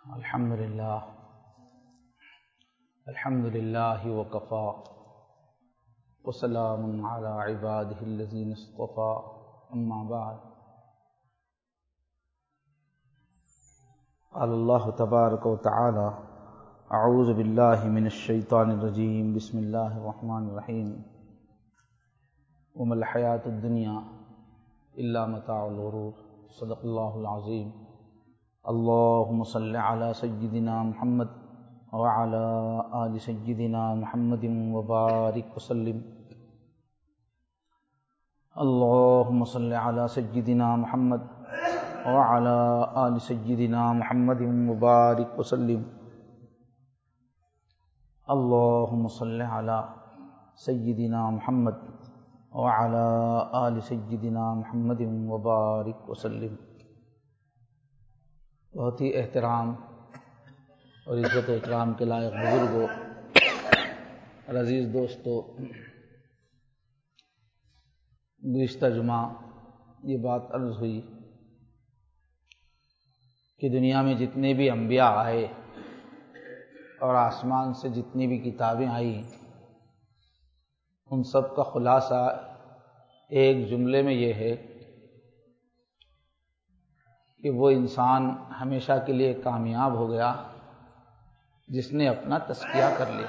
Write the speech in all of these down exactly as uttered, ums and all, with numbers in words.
الحمد للہ الحمد للہ وکفا وسلام علی عبادہ الذین اصطفا اما بعد قال اللہ تبارک وتعالی اعوذ باللہ من الشیطان الرجیم بسم اللہ الرحمن الرحیم وما الحیاۃ الدنیا الا متاع الغرور صدق اللہ العظیم اللہم صل علی سیدنا محمد وعلی آل سیدنا محمد وبارک وسلم اللہم صل علی سیدنا محمد وعلی آل سیدنا محمد وبارک وسلم اللہم صل علی سیدنا محمد وعلی آل سیدنا محمد وبارک وسلم۔ بہت ہی احترام اور عزت و اکرام کے لائق بزرگوں اور عزیز دوستو، گزشتہ جمعہ یہ بات عرض ہوئی کہ دنیا میں جتنے بھی انبیاء آئے اور آسمان سے جتنی بھی کتابیں آئیں، ان سب کا خلاصہ ایک جملے میں یہ ہے کہ وہ انسان ہمیشہ کے لیے کامیاب ہو گیا جس نے اپنا تزکیہ کر لیا۔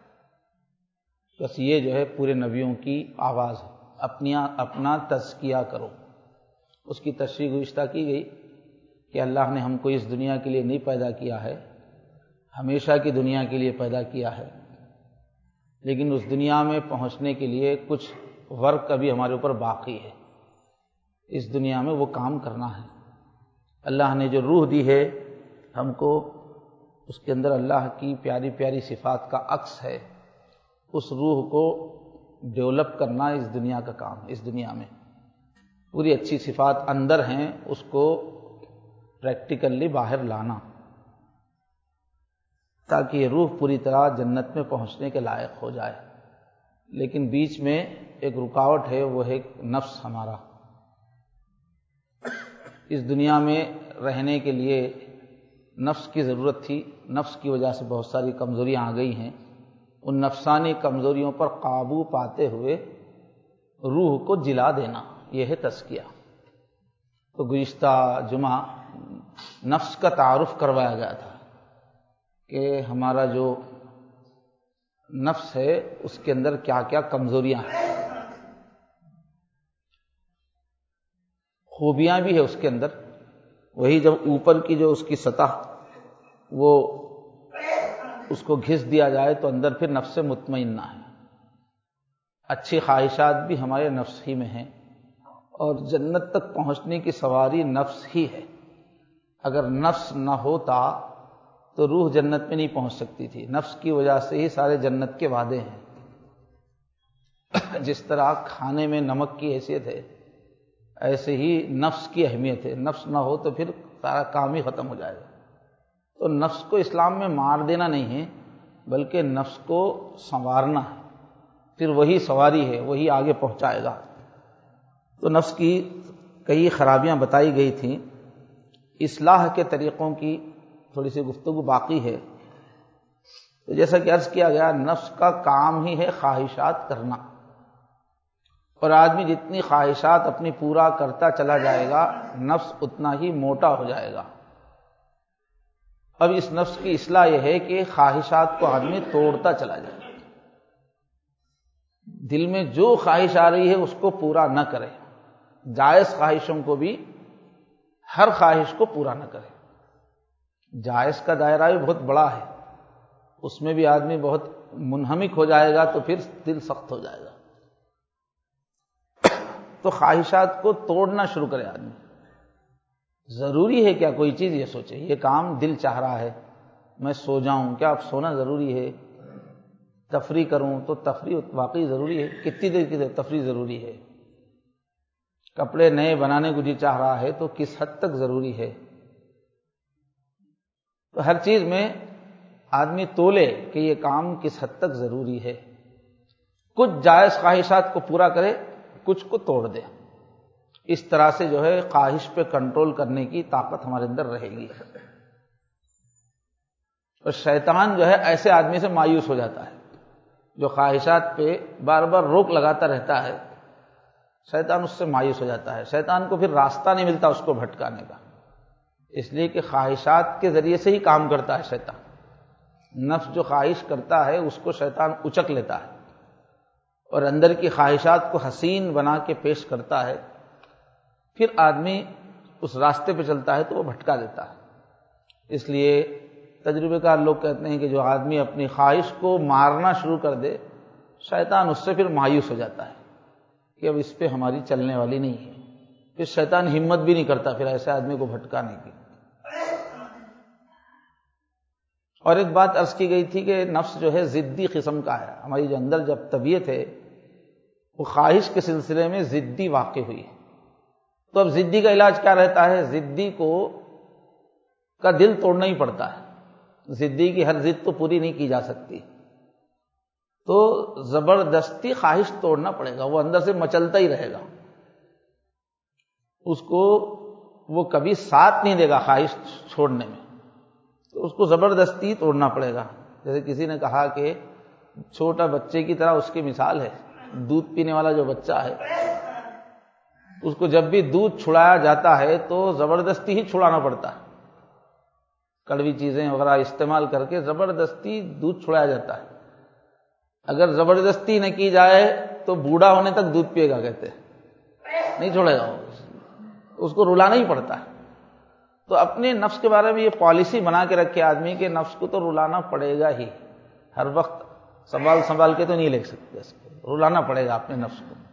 بس یہ جو ہے پورے نبیوں کی آواز ہے، اپنی اپنا تزکیہ کرو۔ اس کی تشریح گزشتہ کی گئی کہ اللہ نے ہم کو اس دنیا کے لیے نہیں پیدا کیا ہے، ہمیشہ کی دنیا کے لیے پیدا کیا ہے، لیکن اس دنیا میں پہنچنے کے لیے کچھ ورک ابھی ہمارے اوپر باقی ہے۔ اس دنیا میں وہ کام کرنا ہے۔ اللہ نے جو روح دی ہے ہم کو، اس کے اندر اللہ کی پیاری پیاری صفات کا عکس ہے۔ اس روح کو ڈیولپ کرنا اس دنیا کا کام ہے۔ اس دنیا میں پوری اچھی صفات اندر ہیں، اس کو پریکٹیکلی باہر لانا تاکہ یہ روح پوری طرح جنت میں پہنچنے کے لائق ہو جائے۔ لیکن بیچ میں ایک رکاوٹ ہے، وہ ہے نفس ہمارا۔ اس دنیا میں رہنے کے لیے نفس کی ضرورت تھی، نفس کی وجہ سے بہت ساری کمزوریاں آ گئی ہیں۔ ان نفسانی کمزوریوں پر قابو پاتے ہوئے روح کو جلا دینا، یہ ہے تزکیہ۔ تو گزشتہ جمعہ نفس کا تعارف کروایا گیا تھا کہ ہمارا جو نفس ہے اس کے اندر کیا کیا کمزوریاں ہیں، خوبیاں بھی ہے اس کے اندر۔ وہی جب اوپر کی جو اس کی سطح وہ اس کو گھس دیا جائے تو اندر پھر نفس مطمئنہ ہے۔ اچھی خواہشات بھی ہمارے نفس ہی میں ہیں، اور جنت تک پہنچنے کی سواری نفس ہی ہے۔ اگر نفس نہ ہوتا تو روح جنت میں نہیں پہنچ سکتی تھی۔ نفس کی وجہ سے ہی سارے جنت کے وعدے ہیں۔ جس طرح کھانے میں نمک کی حیثیت ہے، ایسے ہی نفس کی اہمیت ہے۔ نفس نہ ہو تو پھر سارا کام ہی ختم ہو جائے گا۔ تو نفس کو اسلام میں مار دینا نہیں ہے، بلکہ نفس کو سنوارنا ہے، پھر وہی سواری ہے، وہی آگے پہنچائے گا۔ تو نفس کی کئی خرابیاں بتائی گئی تھیں۔ اصلاح کے طریقوں کی تھوڑی سی گفتگو باقی ہے۔ تو جیسا کہ عرض کیا گیا، نفس کا کام ہی ہے خواہشات کرنا، اور آدمی جتنی خواہشات اپنی پورا کرتا چلا جائے گا، نفس اتنا ہی موٹا ہو جائے گا۔ اب اس نفس کی اصلاح یہ ہے کہ خواہشات کو آدمی توڑتا چلا جائے، دل میں جو خواہش آ رہی ہے اس کو پورا نہ کرے، جائز خواہشوں کو بھی ہر خواہش کو پورا نہ کرے۔ جائز کا دائرہ بھی بہت بڑا ہے، اس میں بھی آدمی بہت منہمک ہو جائے گا تو پھر دل سخت ہو جائے گا۔ تو خواہشات کو توڑنا شروع کرے آدمی۔ ضروری ہے کیا کوئی چیز؟ یہ سوچے، یہ کام دل چاہ رہا ہے، میں سو جاؤں، کیا اب سونا ضروری ہے؟ تفریح کروں تو تفریح واقعی ضروری ہے؟ کتنی دیر کی تفریح ضروری ہے؟ کپڑے نئے بنانے کو جی چاہ رہا ہے تو کس حد تک ضروری ہے؟ تو ہر چیز میں آدمی تولے کہ یہ کام کس حد تک ضروری ہے۔ کچھ جائز خواہشات کو پورا کرے، کچھ کو توڑ دے۔ اس طرح سے جو ہے خواہش پہ کنٹرول کرنے کی طاقت ہمارے اندر رہے گی۔ اور شیطان جو ہے ایسے آدمی سے مایوس ہو جاتا ہے جو خواہشات پہ بار بار روک لگاتا رہتا ہے، شیطان اس سے مایوس ہو جاتا ہے، شیطان کو پھر راستہ نہیں ملتا اس کو بھٹکانے کا، اس لیے کہ خواہشات کے ذریعے سے ہی کام کرتا ہے شیطان۔ نفس جو خواہش کرتا ہے اس کو شیطان اچک لیتا ہے اور اندر کی خواہشات کو حسین بنا کے پیش کرتا ہے، پھر آدمی اس راستے پہ چلتا ہے تو وہ بھٹکا دیتا ہے۔ اس لیے تجربے کار لوگ کہتے ہیں کہ جو آدمی اپنی خواہش کو مارنا شروع کر دے، شیطان اس سے پھر مایوس ہو جاتا ہے کہ اب اس پہ ہماری چلنے والی نہیں ہے، پھر شیطان ہمت بھی نہیں کرتا پھر ایسے آدمی کو بھٹکانے کی۔ اور ایک بات عرض کی گئی تھی کہ نفس جو ہے ضدی قسم کا ہے، ہماری جو اندر جب طبیعت ہے وہ خواہش کے سلسلے میں ضدی واقع ہوئی ہے، تو اب ضدی کا علاج کیا رہتا ہے؟ ضدی کو کا دل توڑنا ہی پڑتا ہے، ضدی کی ہر ضد تو پوری نہیں کی جا سکتی، تو زبردستی خواہش توڑنا پڑے گا، وہ اندر سے مچلتا ہی رہے گا، اس کو وہ کبھی ساتھ نہیں دے گا خواہش چھوڑنے میں، تو اس کو زبردستی توڑنا پڑے گا۔ جیسے کسی نے کہا کہ چھوٹا بچے کی طرح اس کی مثال ہے، دودھ پینے والا جو بچہ ہے اس کو جب بھی دودھ چھڑایا جاتا ہے تو زبردستی ہی چھڑانا پڑتا ہے، کڑوی چیزیں وغیرہ استعمال کر کے زبردستی دودھ چھڑایا جاتا ہے، اگر زبردستی نہ کی جائے تو بوڑھا ہونے تک دودھ پیے گا، کہتے ہیں نہیں چھوڑے گا، اس کو رلانا ہی پڑتا ہے۔ تو اپنے نفس کے بارے میں یہ پالیسی بنا کے رکھے آدمی کہ نفس کو تو رلانا پڑے گا ہی، ہر وقت سنبھال سنبھال کے تو نہیں لے سکتے، اس کو رلانا پڑے گا اپنے نفس کو۔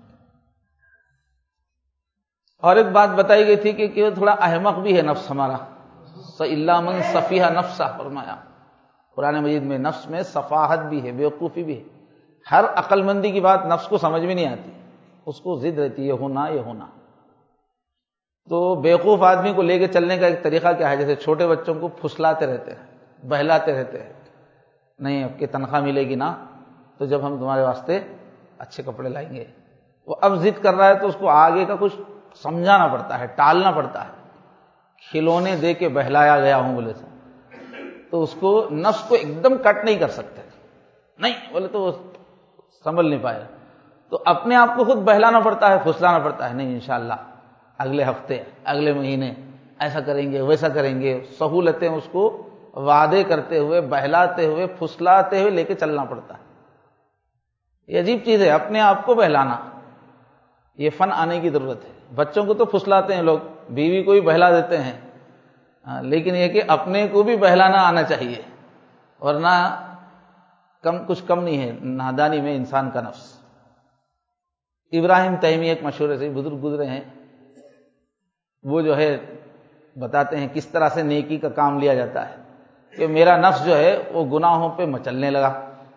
اور ایک بات بتائی گئی تھی کہ کہ تھوڑا احمق بھی ہے نفس ہمارا، الا من سفیہ نفسہ فرمایا قرآن مجید میں، نفس میں سفاہت بھی ہے، بیوقوفی بھی ہے، ہر عقل مندی کی بات نفس کو سمجھ میں نہیں آتی، اس کو ضد رہتی ہے یہ ہونا یہ ہونا۔ تو بیوقوف آدمی کو لے کے چلنے کا ایک طریقہ کیا ہے؟ جیسے چھوٹے بچوں کو پھسلاتے رہتے ہیں، بہلاتے رہتے ہیں، نہیں اب کی تنخواہ ملے گی نا تو جب ہم تمہارے واسطے اچھے کپڑے لائیں گے، وہ اب ضد کر رہا ہے تو اس کو آگے کا کچھ سمجھانا پڑتا ہے، ٹالنا پڑتا ہے، کھلونے دے کے بہلایا گیا ہوں بولے سے تو اس کو نفس کو ایک دم کٹ نہیں کر سکتے، نہیں بولے تو وہ سنبھل نہیں پائے، تو اپنے آپ کو خود بہلانا پڑتا ہے، پھسلانا پڑتا ہے، نہیں انشاءاللہ اگلے ہفتے اگلے مہینے ایسا کریں گے ویسا کریں گے، سہولتیں اس کو وعدے کرتے ہوئے بہلاتے ہوئے پھسلاتے ہوئے لے کے چلنا پڑتا ہے۔ یہ عجیب چیز ہے اپنے آپ کو بہلانا، یہ فن آنے کی ضرورت ہے۔ بچوں کو تو پھسلاتے ہیں لوگ، بیوی کو بھی بہلا دیتے ہیں، لیکن یہ کہ اپنے کو بھی بہلانا آنا چاہیے، ورنہ کم کچھ کم نہیں ہے نادانی میں انسان کا نفس۔ ابراہیم تیمی ایک مشہور سے بزرگ گزرے ہیں، وہ جو ہے بتاتے ہیں کس طرح سے نیکی کا کام لیا جاتا ہے کہ میرا نفس جو ہے وہ گناہوں پہ مچلنے لگا،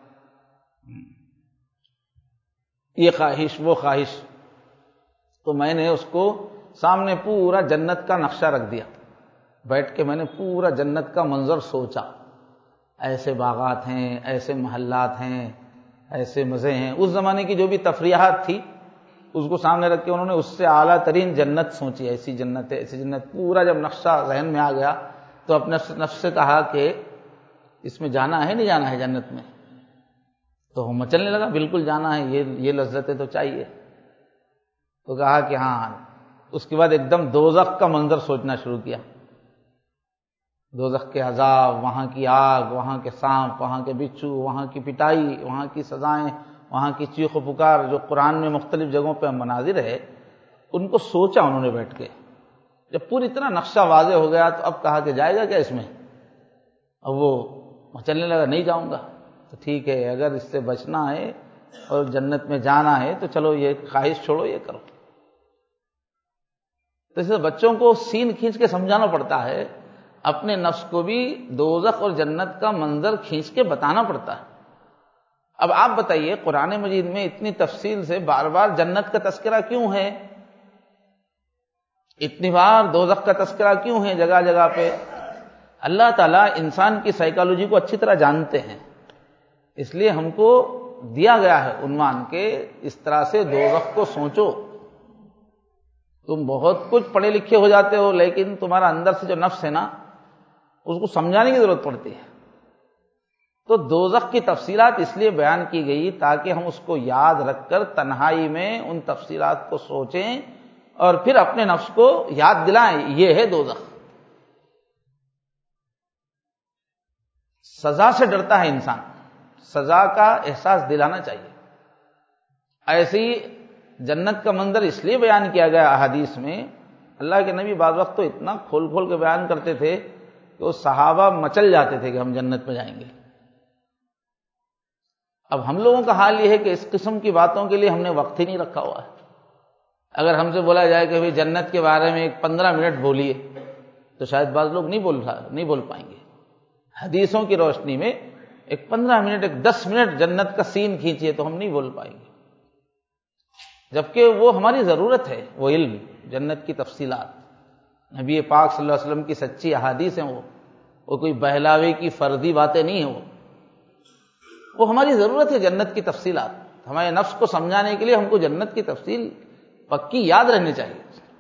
یہ خواہش وہ خواہش، تو میں نے اس کو سامنے پورا جنت کا نقشہ رکھ دیا، بیٹھ کے میں نے پورا جنت کا منظر سوچا، ایسے باغات ہیں، ایسے محلات ہیں، ایسے مزے ہیں، اس زمانے کی جو بھی تفریحات تھی اس کو سامنے رکھ کے انہوں نے اس سے اعلیٰ ترین جنت سوچی، ایسی جنت ہے ایسی جنت، پورا جب نقشہ ذہن میں آ گیا تو اپنے نفس سے کہا کہ اس میں جانا ہے نہیں جانا ہے جنت میں، تو وہ مچلنے لگا بالکل جانا ہے، یہ یہ لذتیں تو چاہیے، تو کہا کہ ہاں، اس کے بعد ایک دم دوزخ کا منظر سوچنا شروع کیا، دوزخ کے عذاب، وہاں کی آگ، وہاں کے سانپ، وہاں کے بچھو، وہاں کی پٹائی، وہاں کی سزائیں، وہاں کی چیخ و پکار، جو قرآن میں مختلف جگہوں پہ مناظر ہے ان کو سوچا انہوں نے بیٹھ کے۔ جب پوری طرح نقشہ واضح ہو گیا تو اب کہا کہ جائے گا کیا اس میں، اب وہ چلنے لگا نہیں جاؤں گا، تو ٹھیک ہے اگر اس سے بچنا ہے اور جنت میں جانا ہے تو چلو یہ خواہش چھوڑو یہ کرو۔ تو اس سے بچوں کو سین کھینچ کے سمجھانا پڑتا ہے، اپنے نفس کو بھی دوزخ اور جنت کا منظر کھینچ کے بتانا پڑتا ہے۔ اب آپ بتائیے قرآن مجید میں اتنی تفصیل سے بار بار جنت کا تذکرہ کیوں ہے، اتنی بار دوزخ کا تذکرہ کیوں ہے جگہ جگہ پہ؟ اللہ تعالیٰ انسان کی سائیکالوجی کو اچھی طرح جانتے ہیں، اس لیے ہم کو دیا گیا ہے عنوان کہ اس طرح سے دوزخ کو سوچو۔ تم بہت کچھ پڑھے لکھے ہو جاتے ہو لیکن تمہارا اندر سے جو نفس ہے نا اس کو سمجھانے کی ضرورت پڑتی ہے، تو دوزخ کی تفصیلات اس لیے بیان کی گئی تاکہ ہم اس کو یاد رکھ کر تنہائی میں ان تفصیلات کو سوچیں اور پھر اپنے نفس کو یاد دلائیں یہ ہے دوزخ۔ سزا سے ڈرتا ہے انسان، سزا کا احساس دلانا چاہیے۔ ایسی جنت کا منظر اس لیے بیان کیا گیا احادیث میں، اللہ کے نبی بعض وقت تو اتنا کھول کھول کے بیان کرتے تھے کہ وہ صحابہ مچل جاتے تھے کہ ہم جنت میں جائیں گے۔ اب ہم لوگوں کا حال یہ ہے کہ اس قسم کی باتوں کے لیے ہم نے وقت ہی نہیں رکھا ہوا ہے۔ اگر ہم سے بولا جائے کہ بھئی جنت کے بارے میں ایک پندرہ منٹ بولیے تو شاید بعض لوگ نہیں بول رہا نہیں بول پائیں گے۔ حدیثوں کی روشنی میں ایک پندرہ منٹ ایک دس منٹ جنت کا سین کھینچیے تو ہم نہیں بول پائیں گے، جبکہ وہ ہماری ضرورت ہے، وہ علم جنت کی تفصیلات نبی پاک صلی اللہ علیہ وسلم کی سچی احادیث ہیں، وہ وہ کوئی بہلاوے کی فرضی باتیں نہیں ہیں، وہ وہ ہماری ضرورت ہے جنت کی تفصیلات۔ ہمارے نفس کو سمجھانے کے لیے ہم کو جنت کی تفصیل پکی یاد رہنی چاہیے۔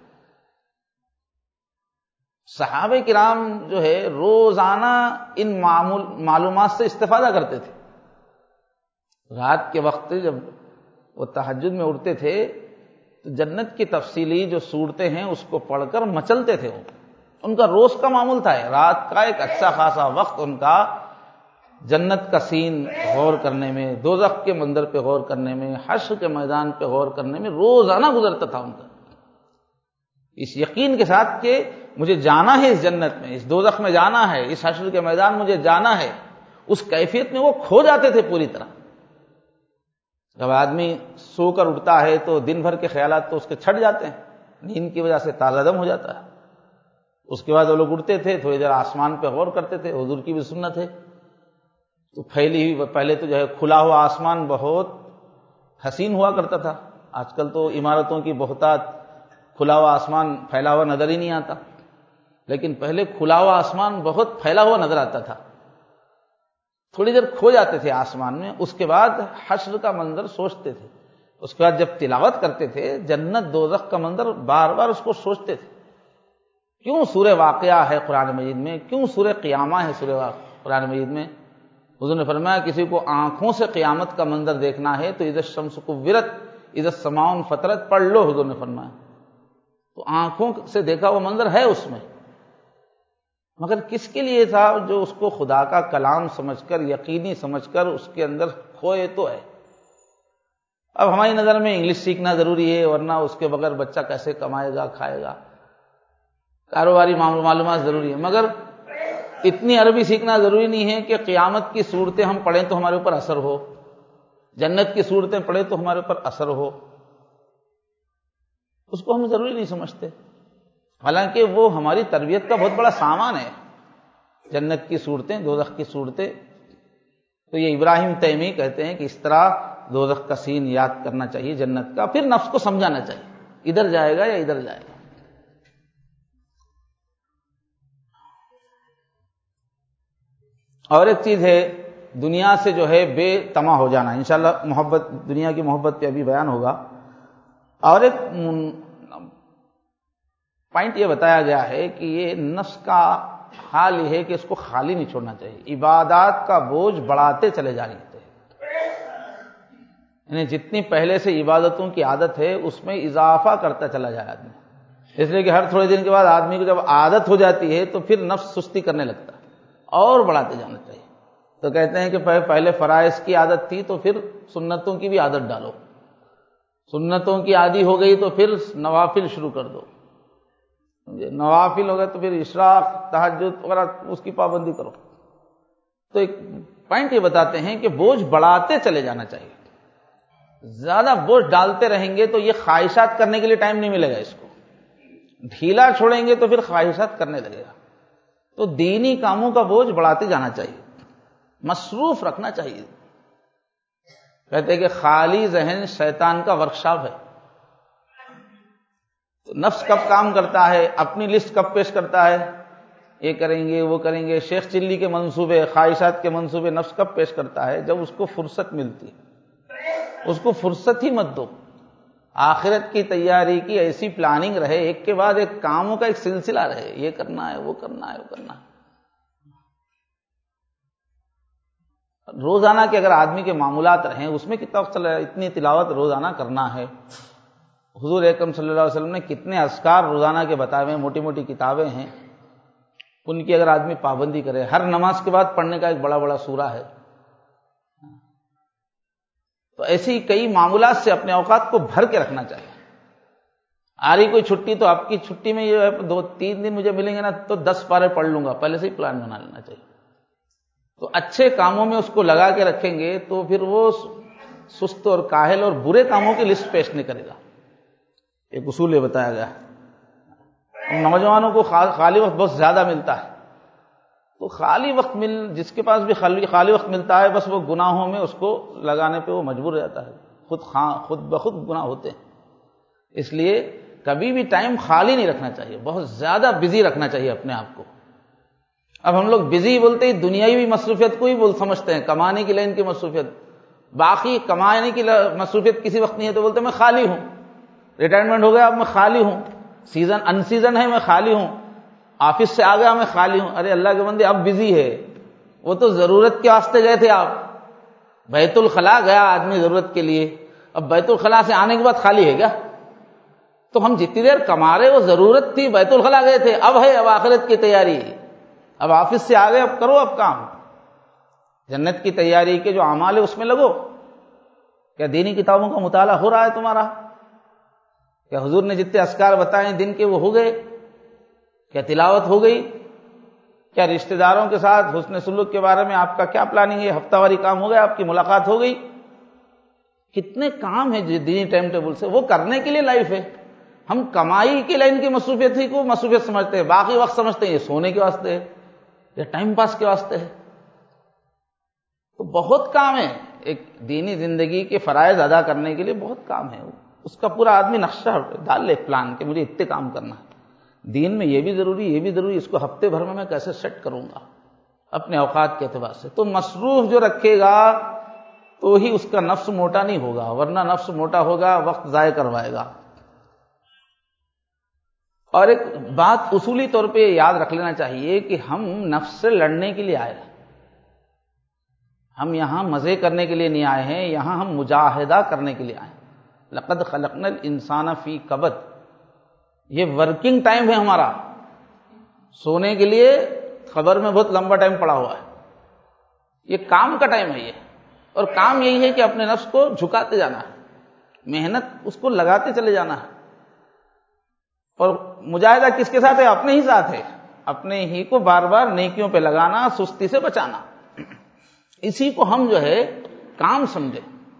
صحابہ کرام جو ہے روزانہ ان معمول معلومات سے استفادہ کرتے تھے۔ رات کے وقت جب وہ تہجد میں اٹھتے تھے تو جنت کی تفصیلی جو صورتیں ہیں اس کو پڑھ کر مچلتے تھے، وہ ان کا روز کا معمول تھا۔ رات کا ایک اچھا خاصا وقت ان کا جنت کا سین غور کرنے میں، دوزخ کے منظر پہ غور کرنے میں، حشر کے میدان پہ غور کرنے میں روزانہ گزرتا تھا ان کا، اس یقین کے ساتھ کہ مجھے جانا ہے اس جنت میں، اس دوزخ میں جانا ہے، اس حشر کے میدان مجھے جانا ہے۔ اس کیفیت میں وہ کھو جاتے تھے پوری طرح۔ جب آدمی سو کر اٹھتا ہے تو دن بھر کے خیالات تو اس کے چھٹ جاتے ہیں، نیند کی وجہ سے تازہ دم ہو جاتا ہے۔ اس کے بعد وہ لوگ اٹھتے تھے، تھوڑی دیر آسمان پہ غور کرتے تھے، حضور کی بھی سنت ہے۔ تو پھیلی ہوئی پہلے تو جو ہے کھلا ہوا آسمان بہت حسین ہوا کرتا تھا، آج کل تو عمارتوں کی بہتات کھلا ہوا آسمان پھیلا ہوا نظر ہی نہیں آتا، لیکن پہلے کھلا ہوا آسمان بہت پھیلا ہوا نظر آتا تھا۔ تھوڑی دیر کھو جاتے تھے آسمان میں، اس کے بعد حشر کا منظر سوچتے تھے، اس کے بعد جب تلاوت کرتے تھے جنت دوزخ کا منظر بار بار اس کو سوچتے تھے۔ کیوں سورہ واقعہ ہے قرآن مجید میں، کیوں سورہ قیامہ ہے سورہ قرآن مجید میں؟ حضور نے فرمایا کسی کو آنکھوں سے قیامت کا منظر دیکھنا ہے تو اذا الشمس کورت اذا السماء انفطرت پڑھ لو، حضور نے فرمایا۔ تو آنکھوں سے دیکھا وہ منظر ہے اس میں، مگر کس کے لیے تھا؟ جو اس کو خدا کا کلام سمجھ کر، یقینی سمجھ کر اس کے اندر کھوئے تو ہے۔ اب ہماری نظر میں انگلش سیکھنا ضروری ہے، ورنہ اس کے بغیر بچہ کیسے کمائے گا کھائے گا، کاروباری معلومات ضروری ہے، مگر اتنی عربی سیکھنا ضروری نہیں ہے کہ قیامت کی صورتیں ہم پڑھیں تو ہمارے اوپر اثر ہو، جنت کی صورتیں پڑھیں تو ہمارے اوپر اثر ہو، اس کو ہم ضروری نہیں سمجھتے، حالانکہ وہ ہماری تربیت کا بہت بڑا سامان ہے، جنت کی صورتیں، دوزخ کی صورتیں۔ تو یہ ابراہیم تیمی کہتے ہیں کہ اس طرح دوزخ کا سین یاد کرنا چاہیے جنت کا، پھر نفس کو سمجھانا چاہیے ادھر جائے گا یا ادھر جائے گا۔ اور ایک چیز ہے دنیا سے جو ہے بے طمع ہو جانا، انشاءاللہ محبت دنیا کی محبت پہ ابھی بیان ہوگا۔ اور ایک پوائنٹ یہ بتایا گیا ہے کہ یہ نفس کا حال یہ ہے کہ اس کو خالی نہیں چھوڑنا چاہیے، عبادات کا بوجھ بڑھاتے چلے جانے چاہیے، یعنی جتنی پہلے سے عبادتوں کی عادت ہے اس میں اضافہ کرتا چلا جائے آدمی، اس لیے کہ ہر تھوڑے دن کے بعد آدمی کو جب عادت ہو جاتی ہے تو پھر نفس سستی کرنے لگتا ہے، اور بڑھاتے جانا چاہیے۔ تو کہتے ہیں کہ پہلے فرائض کی عادت تھی تو پھر سنتوں کی بھی عادت ڈالو، سنتوں کی عادی ہو گئی تو پھر نوافل شروع کر دو، نوافل ہو گئے تو پھر اشراق تہجد وغیرہ اس کی پابندی کرو۔ تو ایک پوائنٹ یہ بتاتے ہیں کہ بوجھ بڑھاتے چلے جانا چاہیے، زیادہ بوجھ ڈالتے رہیں گے تو یہ خواہشات کرنے کے لیے ٹائم نہیں ملے گا، اس کو ڈھیلا چھوڑیں گے تو پھر خواہشات کرنے لگے گا۔ تو دینی کاموں کا بوجھ بڑھاتے جانا چاہیے، مصروف رکھنا چاہیے۔ کہتے ہیں کہ خالی ذہن شیطان کا ورکشاپ ہے۔ تو نفس کب کام کرتا ہے، اپنی لسٹ کب پیش کرتا ہے، یہ کریں گے وہ کریں گے، شیخ چلی کے منصوبے، خواہشات کے منصوبے نفس کب پیش کرتا ہے؟ جب اس کو فرصت ملتی ہے، اس کو فرصت ہی مت دو۔ آخرت کی تیاری کی ایسی پلاننگ رہے، ایک کے بعد ایک کاموں کا ایک سلسلہ رہے، یہ کرنا ہے وہ کرنا ہے وہ کرنا ہے۔ روزانہ کے اگر آدمی کے معمولات رہیں اس میں کتنا وقت چل رہا ہے، اتنی تلاوت روزانہ کرنا ہے. حضور اکرم صلی اللہ علیہ وسلم نے کتنے اذکار روزانہ کے بتائے ہوئے ہیں، موٹی موٹی کتابیں ہیں، ان کی اگر آدمی پابندی کرے، ہر نماز کے بعد پڑھنے کا ایک بڑا بڑا سورہ ہے. تو ایسی کئی معمولات سے اپنے اوقات کو بھر کے رکھنا چاہیے. آ رہی کوئی چھٹی تو آپ کی چھٹی میں یہ ہے دو تین دن مجھے ملیں گے نا تو دس پارے پڑھ لوں گا، پہلے سے ہی پلان بنا لینا چاہیے. تو اچھے کاموں میں اس کو لگا کے رکھیں گے تو پھر وہ سست اور کاہل اور برے کاموں کی لسٹ پیش نہیں کرے گا. ایک اصول یہ بتایا گیا. نوجوانوں کو خالی وقت بہت زیادہ ملتا ہے، تو خالی وقت مل جس کے پاس بھی خالی خالی وقت ملتا ہے بس وہ گناہوں میں اس کو لگانے پہ وہ مجبور ہو جاتا ہے، خود خود بخود گناہ ہوتے ہیں. اس لیے کبھی بھی ٹائم خالی نہیں رکھنا چاہیے، بہت زیادہ بزی رکھنا چاہیے اپنے آپ کو. اب ہم لوگ بزی بولتے ہی دنیاوی مصروفیت کو ہی بول سمجھتے ہیں، کمانے کی لائن کی مصروفیت. باقی کمانے کی مصروفیت کسی وقت نہیں ہے تو بولتے ہیں میں خالی ہوں، ریٹائرمنٹ ہو گیا اب میں خالی ہوں، سیزن ان سیزن ہے میں خالی ہوں، آفس سے آ گیا میں خالی ہوں. ارے اللہ کے بندے اب بزی ہے، وہ تو ضرورت کے واسطے گئے تھے. آپ بیت الخلاء گیا آدمی ضرورت کے لیے، اب بیت الخلاء سے آنے کے بعد خالی ہے کیا؟ تو ہم جتنی دیر کما رہے وہ ضرورت تھی، بیت الخلاء گئے تھے، اب ہے اب آخرت کی تیاری. اب آفس سے آ گئے اب کرو اب کام، جنت کی تیاری کے جو اعمال ہے اس میں لگو. کیا دینی کتابوں کا مطالعہ ہو رہا ہے تمہارا؟ کیا حضور نے جتنے اذکار بتائے ہیں دن کے وہ ہو گئے؟ کیا تلاوت ہو گئی؟ کیا رشتہ داروں کے ساتھ حسن سلوک کے بارے میں آپ کا کیا پلاننگ ہے؟ ہفتہ واری کام ہو گیا، آپ کی ملاقات ہو گئی؟ کتنے کام ہیں دینی ٹائم ٹیبل سے، وہ کرنے کے لیے لائف ہے. ہم کمائی کی لائن کی مصروفیت ہی کو مصروفیت سمجھتے ہیں، باقی وقت سمجھتے ہیں یہ سونے کے واسطے ہے یا ٹائم پاس کے واسطے ہے. تو بہت کام ہے، ایک دینی زندگی کے فرائض ادا کرنے کے لیے بہت کام ہے. اس کا پورا آدمی نقشہ ڈال لے، پلان کہ مجھے اتنے کام کرنا ہے، دین میں یہ بھی ضروری یہ بھی ضروری، اس کو ہفتے بھر میں میں کیسے سیٹ کروں گا اپنے اوقات کے اعتبار سے. تو مصروف جو رکھے گا تو ہی اس کا نفس موٹا نہیں ہوگا، ورنہ نفس موٹا ہوگا وقت ضائع کروائے گا. اور ایک بات اصولی طور پہ یاد رکھ لینا چاہیے کہ ہم نفس سے لڑنے کے لیے آئے ہیں، ہم یہاں مزے کرنے کے لیے نہیں آئے ہیں، یہاں ہم مجاہدہ کرنے کے لیے آئے ہیں. لقد خلقنا الانسان فی کبد، یہ ورکنگ ٹائم ہے ہمارا. سونے کے لیے خبر میں بہت لمبا ٹائم پڑا ہوا ہے، یہ کام کا ٹائم ہے یہ. اور کام یہی ہے کہ اپنے نفس کو جھکاتے جانا ہے، محنت اس کو لگاتے چلے جانا ہے. اور مجاہدہ کس کے ساتھ ہے؟ اپنے ہی ساتھ ہے، اپنے ہی کو بار بار نیکیوں پہ لگانا، سستی سے بچانا. اسی کو ہم جو ہے کام سمجھے.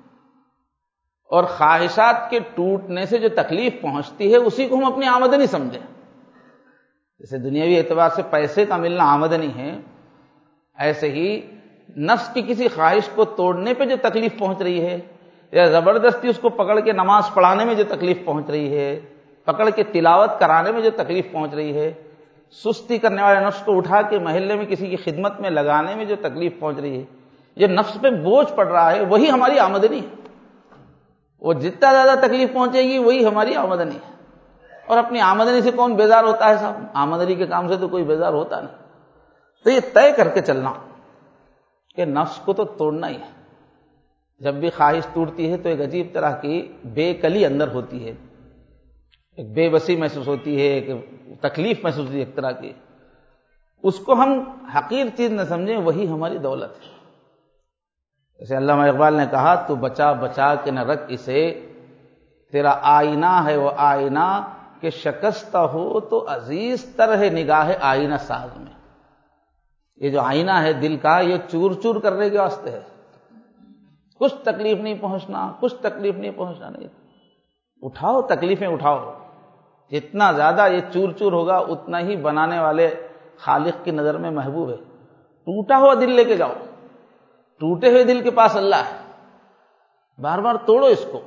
اور خواہشات کے ٹوٹنے سے جو تکلیف پہنچتی ہے اسی کو ہم اپنی آمدنی سمجھیں. جیسے دنیاوی اعتبار سے پیسے کا ملنا آمدنی ہے، ایسے ہی نفس کی کسی خواہش کو توڑنے پہ جو تکلیف پہنچ رہی ہے، یا زبردستی اس کو پکڑ کے نماز پڑھانے میں جو تکلیف پہنچ رہی ہے، پکڑ کے تلاوت کرانے میں جو تکلیف پہنچ رہی ہے، سستی کرنے والے نفس کو اٹھا کے محلے میں کسی کی خدمت میں لگانے میں جو تکلیف پہنچ رہی ہے، جو نفس پہ بوجھ پڑ رہا ہے وہی ہماری آمدنی ہے. وہ جتنا زیادہ تکلیف پہنچے گی وہی ہماری آمدنی ہے. اور اپنی آمدنی سے کون بیزار ہوتا ہے صاحب؟ آمدنی کے کام سے تو کوئی بیزار ہوتا نہیں. تو یہ طے کر کے چلنا کہ نفس کو تو توڑنا ہی ہے. جب بھی خواہش ٹوٹتی ہے تو ایک عجیب طرح کی بے کلی اندر ہوتی ہے، ایک بے بسی محسوس ہوتی ہے، ایک تکلیف محسوس ہوتی ہے ایک طرح کی. اس کو ہم حقیر چیز نہ سمجھیں، وہی ہماری دولت ہے. جیسے علامہ اقبال نے کہا، تو بچا بچا کے نہ رکھ اسے، تیرا آئینہ ہے وہ آئینہ کہ شکستہ ہو تو عزیز تر ہے نگاہ آئینہ ساز میں. یہ جو آئینہ ہے دل کا، یہ چور چور کرنے کے واسطے ہے. کچھ تکلیف نہیں پہنچنا، کچھ تکلیف نہیں پہنچنا نہیں. اٹھاؤ تکلیفیں اٹھاؤ، جتنا زیادہ یہ چور چور ہوگا اتنا ہی بنانے والے خالق کی نظر میں محبوب ہے. ٹوٹا ہوا دل لے کے جاؤ، ٹوٹے ہوئے دل کے پاس اللہ ہے، بار بار توڑو اس کو.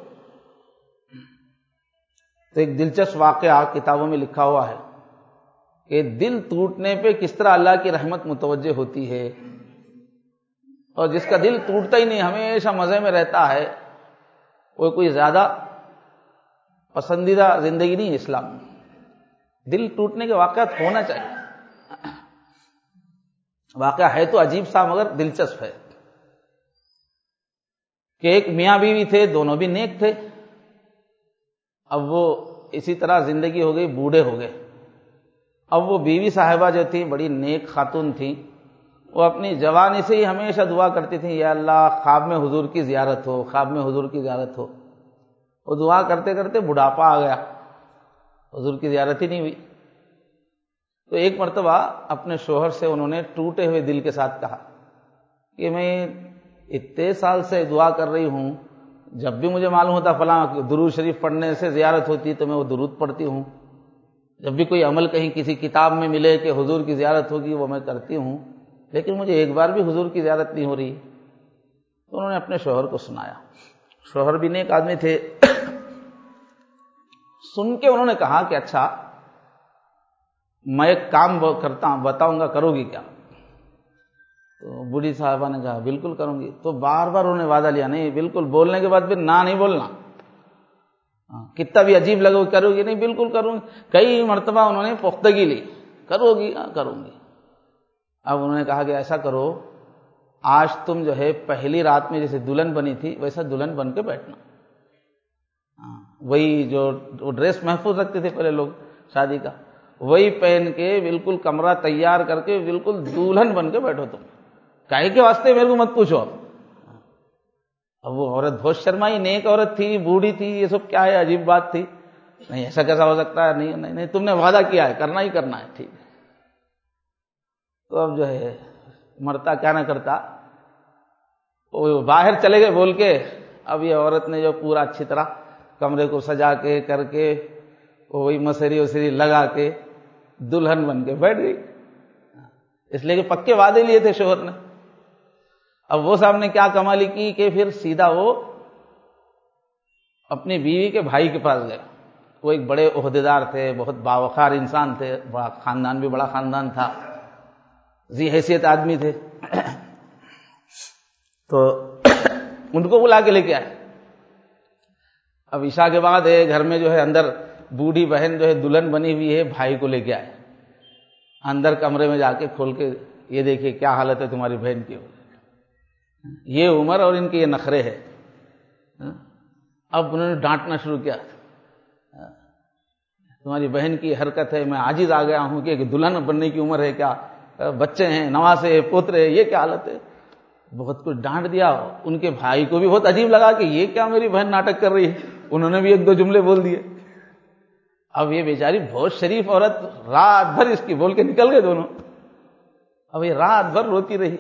تو ایک دلچسپ واقعہ کتابوں میں لکھا ہوا ہے کہ دل ٹوٹنے پہ کس طرح اللہ کی رحمت متوجہ ہوتی ہے. اور جس کا دل ٹوٹتا ہی نہیں، ہمیشہ مزے میں رہتا ہے، وہ کوئی زیادہ پسندیدہ زندگی نہیں ہے اسلام میں. دل ٹوٹنے کے واقعات ہونا چاہیے. واقعہ ہے تو عجیب سا مگر دلچسپ ہے. کہ ایک میاں بیوی تھے، دونوں بھی نیک تھے، اب وہ اسی طرح زندگی ہو گئی، بوڑھے ہو گئے۔ اب وہ بیوی صاحبہ جو تھی بڑی نیک خاتون تھیں، وہ اپنی جوانی سے ہی ہمیشہ دعا کرتی تھیں، یا اللہ خواب میں حضور کی زیارت ہو، خواب میں حضور کی زیارت ہو۔ وہ دعا کرتے کرتے بڑھاپا آ گیا، حضور کی زیارت ہی نہیں ہوئی۔ تو ایک مرتبہ اپنے شوہر سے انہوں نے ٹوٹے ہوئے دل کے ساتھ کہا کہ میں اتنے سال سے دعا کر رہی ہوں، جب بھی مجھے معلوم ہوتا فلاں درود شریف پڑھنے سے زیارت ہوتی تو میں وہ درود پڑھتی ہوں، جب بھی کوئی عمل کہیں کسی کتاب میں ملے کہ حضور کی زیارت ہوگی وہ میں کرتی ہوں، لیکن مجھے ایک بار بھی حضور کی زیارت نہیں ہو رہی۔ تو انہوں نے اپنے شوہر کو سنایا، شوہر بھی نیک آدمی تھے، سن کے انہوں نے کہا کہ اچھا میں ایک کام کرتا ہوں، بتاؤں گا، کرو گی کیا؟ تو بوڑھی صاحبہ نے کہا بالکل کروں گی۔ تو بار بار انہوں نے وعدہ لیا، نہیں بالکل، بولنے کے بعد پھر نہ نہیں بولنا، کتنا بھی عجیب لگے وہ کرو گی، نہیں بالکل کروں گی۔ کئی مرتبہ انہوں نے پختگی لی، کرو گی؟ ہاں کروں گی۔ اب انہوں نے کہا کہ ایسا کرو، آج تم جو ہے پہلی رات میں جیسے دلہن بنی تھی ویسا دلہن بن کے بیٹھنا، وہی جو ڈریس محفوظ رکھتے تھے پہلے لوگ شادی کا، وہی پہن کے بالکل کمرہ تیار کر کے بالکل دلہن بن کے بیٹھو تم، کاہے کے واسطے میرے کو مت پوچھو۔ اب وہ عورت بہت شرمائی، نیک عورت تھی، بوڑھی تھی، یہ سب کیا ہے، عجیب بات تھی، نہیں ایسا کیسا ہو سکتا ہے، نہیں نہیں نہیں تم نے وعدہ کیا ہے، کرنا ہی کرنا ہے، ٹھیک ہے۔ تو اب جو ہے مرتا کیا نہ کرتا، وہ باہر چلے گئے بول کے، اب یہ عورت نے جو پورا اچھی طرح کمرے کو سجا کے کر کے وہی مسری وسری لگا کے دلہن بن کے بیٹھ گئی، اس لیے کہ پکے وعدے لیے تھے شوہر نے۔ اب وہ صاحب نے کیا کمالی کی کہ پھر سیدھا وہ اپنی بیوی کے بھائی کے پاس گئے، وہ ایک بڑے عہدیدار تھے، بہت باوقار انسان تھے، بڑا خاندان بھی بڑا خاندان تھا، ذی حیثیت آدمی تھے، تو ان کو بلا کے لے کے آئے۔ اب عشاء کے بعد ہے گھر میں جو ہے اندر بوڑھی بہن جو ہے دلہن بنی ہوئی ہے، بھائی کو لے کے آئے اندر کمرے میں، جا کے کھول کے یہ دیکھیے کیا حالت ہے تمہاری بہن کی، یہ عمر اور ان کے یہ نخرے ہے۔ اب انہوں نے ڈانٹنا شروع کیا، تمہاری بہن کی حرکت ہے، میں عاجز آ گیا ہوں کہ دلہن بننے کی عمر ہے کیا، بچے ہیں، نواسے، پوترے، یہ کیا حالت ہے، بہت کچھ ڈانٹ دیا۔ ان کے بھائی کو بھی بہت عجیب لگا کہ یہ کیا میری بہن ناٹک کر رہی ہے، انہوں نے بھی ایک دو جملے بول دیے۔ اب یہ بیچاری بہت شریف عورت رات بھر اس کی بول کے نکل گئے دونوں، اب یہ رات بھر روتی رہی،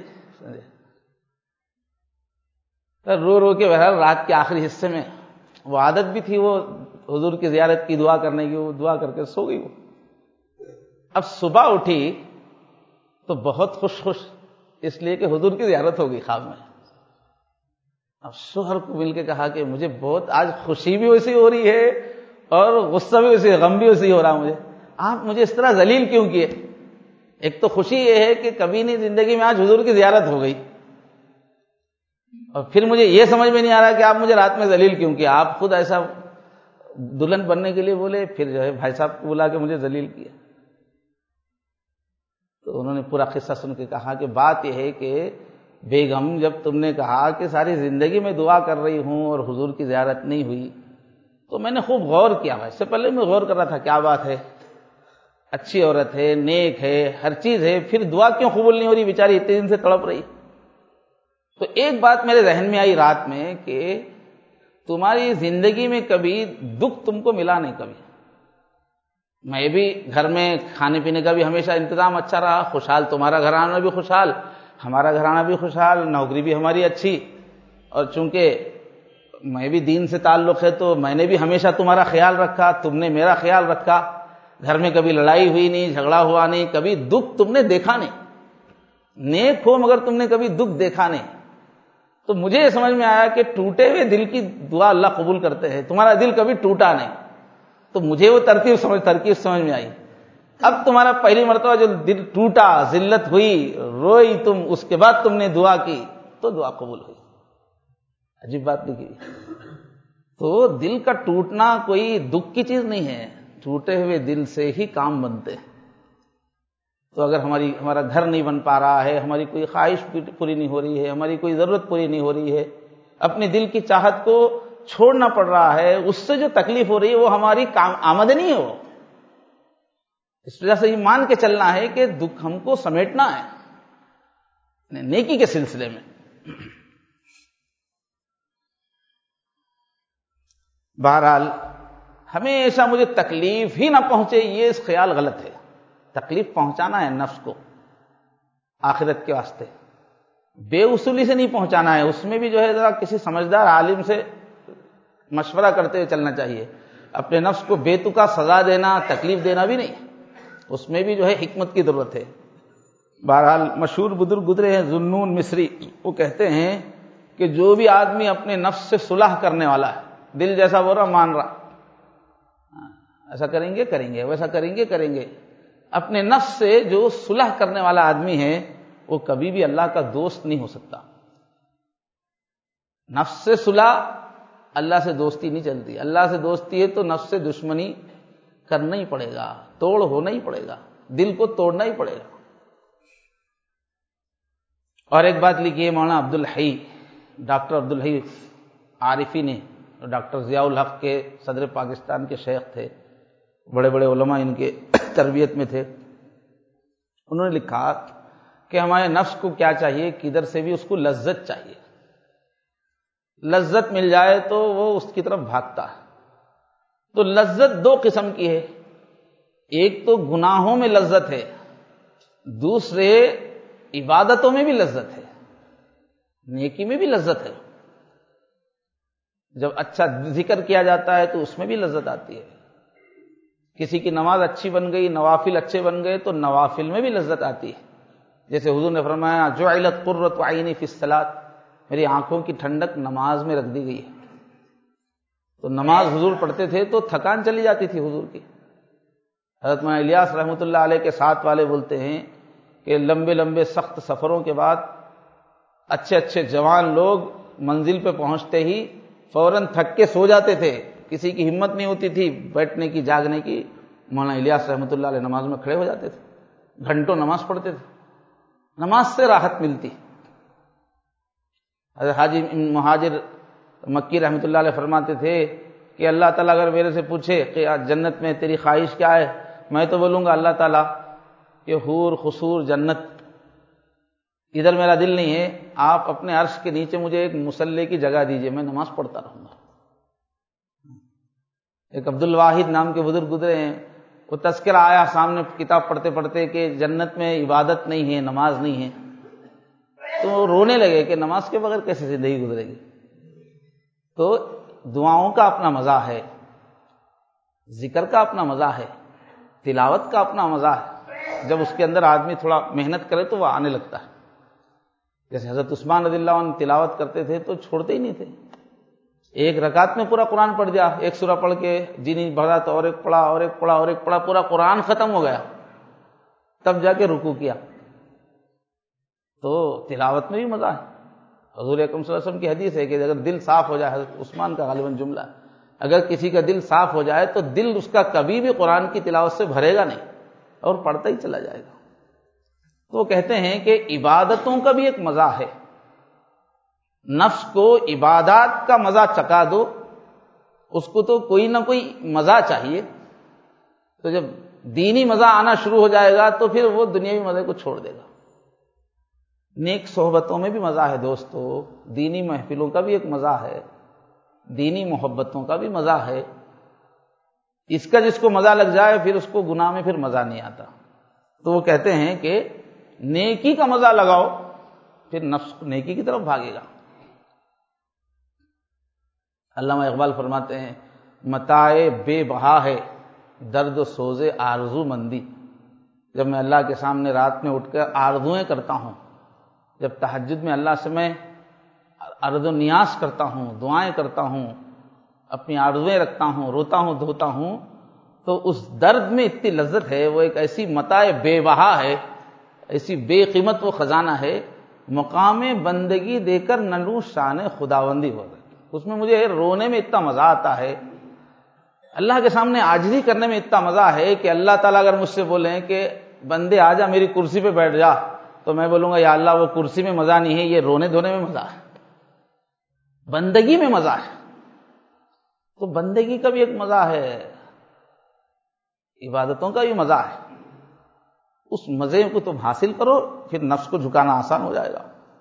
رو رو کے بہرحال رات کے آخری حصے میں، وہ عادت بھی تھی وہ حضور کی زیارت کی دعا کرنے کی، وہ دعا کر کے سو گئی وہ۔ اب صبح اٹھی تو بہت خوش خوش، اس لیے کہ حضور کی زیارت ہو گئی خواب میں۔ اب شوہر کو مل کے کہا کہ مجھے بہت آج خوشی بھی ویسی ہو رہی ہے اور غصہ بھی ویسی، غم بھی ویسی ہو رہا مجھے، آپ مجھے اس طرح ذلیل کیوں کیے؟ ایک تو خوشی یہ ہے کہ کبھی نہیں زندگی میں آج حضور کی زیارت ہو گئی، اور پھر مجھے یہ سمجھ میں نہیں آ رہا کہ آپ مجھے رات میں ذلیل کیوں کیا، آپ خود ایسا دلہن بننے کے لیے بولے، پھر جو ہے بھائی صاحب کو بلا کے مجھے ذلیل کیا۔ تو انہوں نے پورا قصہ سن کے کہا کہ بات یہ ہے کہ بیگم، جب تم نے کہا کہ ساری زندگی میں دعا کر رہی ہوں اور حضور کی زیارت نہیں ہوئی، تو میں نے خوب غور کیا، اس سے پہلے میں غور کر رہا تھا کیا بات ہے، اچھی عورت ہے، نیک ہے، ہر چیز ہے، پھر دعا کیوں قبول نہیں ہو رہی، بیچاری اتنے دن سے تڑپ رہی۔ تو ایک بات میرے ذہن میں آئی رات میں کہ تمہاری زندگی میں کبھی دکھ تم کو ملا نہیں، کبھی میں بھی گھر میں کھانے پینے کا بھی ہمیشہ انتظام اچھا رہا، خوشحال، تمہارا گھرانہ بھی خوشحال، ہمارا گھرانہ بھی خوشحال، نوکری بھی ہماری اچھی، اور چونکہ میں بھی دین سے تعلق ہے تو میں نے بھی ہمیشہ تمہارا خیال رکھا، تم نے میرا خیال رکھا، گھر میں کبھی لڑائی ہوئی نہیں، جھگڑا ہوا نہیں، کبھی دکھ تم نے دیکھا نہیں، نیک ہو مگر تم نے کبھی دکھ دیکھا نہیں۔ تو مجھے یہ سمجھ میں آیا کہ ٹوٹے ہوئے دل کی دعا اللہ قبول کرتے ہیں، تمہارا دل کبھی ٹوٹا نہیں، تو مجھے وہ ترتیب سمجھ ترکیب سمجھ میں آئی۔ اب تمہارا پہلی مرتبہ جو دل ٹوٹا، ذلت ہوئی، روئی تم، اس کے بعد تم نے دعا کی تو دعا قبول ہوئی۔ عجیب بات نہیں کی۔ تو دل کا ٹوٹنا کوئی دکھ کی چیز نہیں ہے، ٹوٹے ہوئے دل سے ہی کام بنتے ہیں۔ تو اگر ہماری ہمارا گھر نہیں بن پا رہا ہے، ہماری کوئی خواہش پوری نہیں ہو رہی ہے، ہماری کوئی ضرورت پوری نہیں ہو رہی ہے، اپنی دل کی چاہت کو چھوڑنا پڑ رہا ہے، اس سے جو تکلیف ہو رہی ہے وہ ہماری آمدنی ہے، وہ اس وجہ سے یہ مان کے چلنا ہے کہ دکھ ہم کو سمیٹنا ہے نیکی کے سلسلے میں۔ بہرحال ہمیشہ مجھے تکلیف ہی نہ پہنچے، یہ اس خیال غلط ہے۔ تکلیف پہنچانا ہے نفس کو آخرت کے واسطے، بے اصولی سے نہیں پہنچانا ہے، اس میں بھی جو ہے ذرا کسی سمجھدار عالم سے مشورہ کرتے ہوئے چلنا چاہیے۔ اپنے نفس کو بے تکا سزا دینا، تکلیف دینا بھی نہیں، اس میں بھی جو ہے حکمت کی ضرورت ہے۔ بہرحال مشہور بزرگ گزرے ہیں ذوالنون مصری، وہ کہتے ہیں کہ جو بھی آدمی اپنے نفس سے صلح کرنے والا ہے، دل جیسا بول رہا مان رہا، ایسا کریں گے کریں گے، ویسا کریں گے کریں گے، اپنے نفس سے جو صلح کرنے والا آدمی ہے وہ کبھی بھی اللہ کا دوست نہیں ہو سکتا۔ نفس سے صلح، اللہ سے دوستی نہیں چلتی۔ اللہ سے دوستی ہے تو نفس سے دشمنی کرنا ہی پڑے گا، توڑ ہونا ہی پڑے گا، دل کو توڑنا ہی پڑے گا۔ اور ایک بات لکھی ہے مولانا عبدالحی، ڈاکٹر عبدالحی عارفی نے، ڈاکٹر ضیاء الحق کے صدر پاکستان کے شیخ تھے، بڑے بڑے علماء ان کے تربیت میں تھے۔ انہوں نے لکھا کہ ہمارے نفس کو کیا چاہیے، کدھر سے بھی اس کو لذت چاہیے، لذت مل جائے تو وہ اس کی طرف بھاگتا ہے۔ تو لذت دو قسم کی ہے، ایک تو گناہوں میں لذت ہے، دوسرے عبادتوں میں بھی لذت ہے، نیکی میں بھی لذت ہے۔ جب اچھا ذکر کیا جاتا ہے تو اس میں بھی لذت آتی ہے، کسی کی نماز اچھی بن گئی، نوافل اچھے بن گئے تو نوافل میں بھی لذت آتی ہے۔ جیسے حضور نے فرمایا جعلت قرۃ عینی فی الصلاۃ، میری آنکھوں کی ٹھنڈک نماز میں رکھ دی گئی ہے۔ تو نماز حضور پڑھتے تھے تو تھکان چلی جاتی تھی حضور کی۔ حضرت مولانا الیاس رحمۃ اللہ علیہ کے ساتھ والے بولتے ہیں کہ لمبے لمبے سخت سفروں کے بعد اچھے اچھے جوان لوگ منزل پہ پہنچتے ہی فوراً تھک کے سو جاتے تھے، کسی کی ہمت نہیں ہوتی تھی بیٹھنے کی جاگنے کی۔ مولانا الیاس رحمۃ اللہ علیہ نماز میں کھڑے ہو جاتے تھے، گھنٹوں نماز پڑھتے تھے، نماز سے راحت ملتی۔ حضرت حاجی مہاجر مکی رحمۃ اللہ علیہ فرماتے تھے کہ اللہ تعالیٰ اگر میرے سے پوچھے کہ آج جنت میں تیری خواہش کیا ہے، میں تو بولوں گا اللہ تعالیٰ کہ حور قصور جنت، ادھر میرا دل نہیں ہے، آپ اپنے عرش کے نیچے مجھے ایک مصلی کی جگہ دیجئے، میں نماز پڑھتا رہوں گا۔ ایک عبد الواحد نام کے بزرگ گزرے ہیں، وہ تذکرہ آیا سامنے کتاب پڑھتے پڑھتے کہ جنت میں عبادت نہیں ہے، نماز نہیں ہے، تو رونے لگے کہ نماز کے بغیر کیسے زندگی گزرے گی۔ تو دعاؤں کا اپنا مزہ ہے، ذکر کا اپنا مزہ ہے، تلاوت کا اپنا مزہ ہے، جب اس کے اندر آدمی تھوڑا محنت کرے تو وہ آنے لگتا ہے۔ جیسے حضرت عثمان رضی اللہ عنہ تلاوت کرتے تھے تو چھوڑتے ہی نہیں تھے، ایک رکعت میں پورا قرآن پڑھ دیا، ایک سورہ پڑھ کے جی نہیں بھرا تو اور ایک پڑھا اور ایک پڑھا اور ایک پڑھا، پورا قرآن ختم ہو گیا، تب جا کے رکوع کیا۔ تو تلاوت میں بھی مزہ ہے۔ حضور اکرم صلی اللہ علیہ وسلم کی حدیث ہے کہ اگر دل صاف ہو جائے، حضرت عثمان کا غالباً جملہ ہے، اگر کسی کا دل صاف ہو جائے تو دل اس کا کبھی بھی قرآن کی تلاوت سے بھرے گا نہیں اور پڑھتا ہی چلا جائے گا۔ تو وہ کہتے ہیں کہ عبادتوں کا بھی ایک مزہ ہے، نفس کو عبادات کا مزہ چکا دو، اس کو تو کوئی نہ کوئی مزہ چاہیے۔ تو جب دینی مزہ آنا شروع ہو جائے گا تو پھر وہ دنیاوی مزے کو چھوڑ دے گا۔ نیک صحبتوں میں بھی مزہ ہے دوستو، دینی محفلوں کا بھی ایک مزہ ہے، دینی محبتوں کا بھی مزہ ہے۔ اس کا جس کو مزہ لگ جائے پھر اس کو گناہ میں پھر مزہ نہیں آتا۔ تو وہ کہتے ہیں کہ نیکی کا مزہ لگاؤ، پھر نفس نیکی کی طرف بھاگے گا۔ علامہ اقبال فرماتے ہیں متاع بے بہا ہے درد و سوز آرزو مندی۔ جب میں اللہ کے سامنے رات میں اٹھ کر آرزوئیں کرتا ہوں، جب تہجد میں اللہ سے میں عرض و نیاز کرتا ہوں، دعائیں کرتا ہوں، اپنی آرزوئیں رکھتا ہوں، روتا ہوں دھوتا ہوں، تو اس درد میں اتنی لذت ہے، وہ ایک ایسی متاع بے بہا ہے، ایسی بے قیمت وہ خزانہ ہے، مقام بندگی دے کر نلوں شان خداوندی ہو گئی۔ اس میں مجھے رونے میں اتنا مزہ آتا ہے، اللہ کے سامنے عاجزی کرنے میں اتنا مزہ ہے کہ اللہ تعالیٰ اگر مجھ سے بولیں کہ بندے آ جا میری کرسی پہ بیٹھ جا، تو میں بولوں گا یا اللہ وہ کرسی میں مزہ نہیں ہے، یہ رونے دھونے میں مزہ ہے۔ بندگی میں مزہ ہے، تو بندگی کا بھی ایک مزہ ہے، عبادتوں کا بھی مزہ ہے، اس مزے کو تم حاصل کرو، پھر نفس کو جھکانا آسان ہو جائے گا۔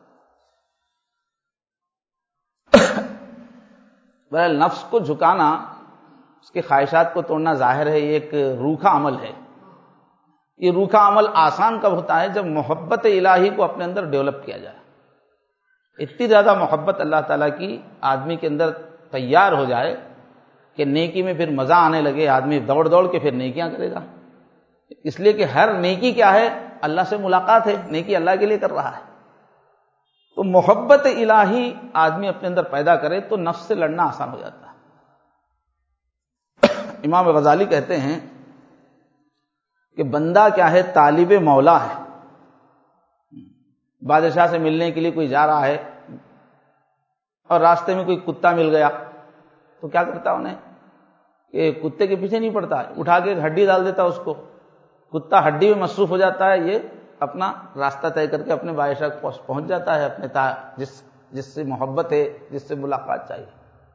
بہرحال نفس کو جھکانا، اس کے خواہشات کو توڑنا ظاہر ہے یہ ایک روکھا عمل ہے۔ یہ روکھا عمل آسان کب ہوتا ہے؟ جب محبت الہی کو اپنے اندر ڈیولپ کیا جائے، اتنی زیادہ محبت اللہ تعالیٰ کی آدمی کے اندر تیار ہو جائے کہ نیکی میں پھر مزہ آنے لگے، آدمی دوڑ دوڑ کے پھر نیکیاں کرے گا، اس لیے کہ ہر نیکی کیا ہے؟ اللہ سے ملاقات ہے، نیکی اللہ کے لیے کر رہا ہے۔ تو محبت الہی آدمی اپنے اندر پیدا کرے تو نفس سے لڑنا آسان ہو جاتا ہے۔ امام غزالی کہتے ہیں کہ بندہ کیا ہے؟ طالب مولا ہے۔ بادشاہ سے ملنے کے لیے کوئی جا رہا ہے اور راستے میں کوئی کتا مل گیا تو کیا کرتا انہیں کہ کتے کے پیچھے نہیں پڑتا، اٹھا کے ہڈی ڈال دیتا اس کو، کتا ہڈی میں مصروف ہو جاتا ہے، یہ اپنا راستہ طے کر کے اپنے بادشاہ پہنچ جاتا ہے، اپنے تا جس جس سے محبت ہے، جس سے ملاقات چاہیے۔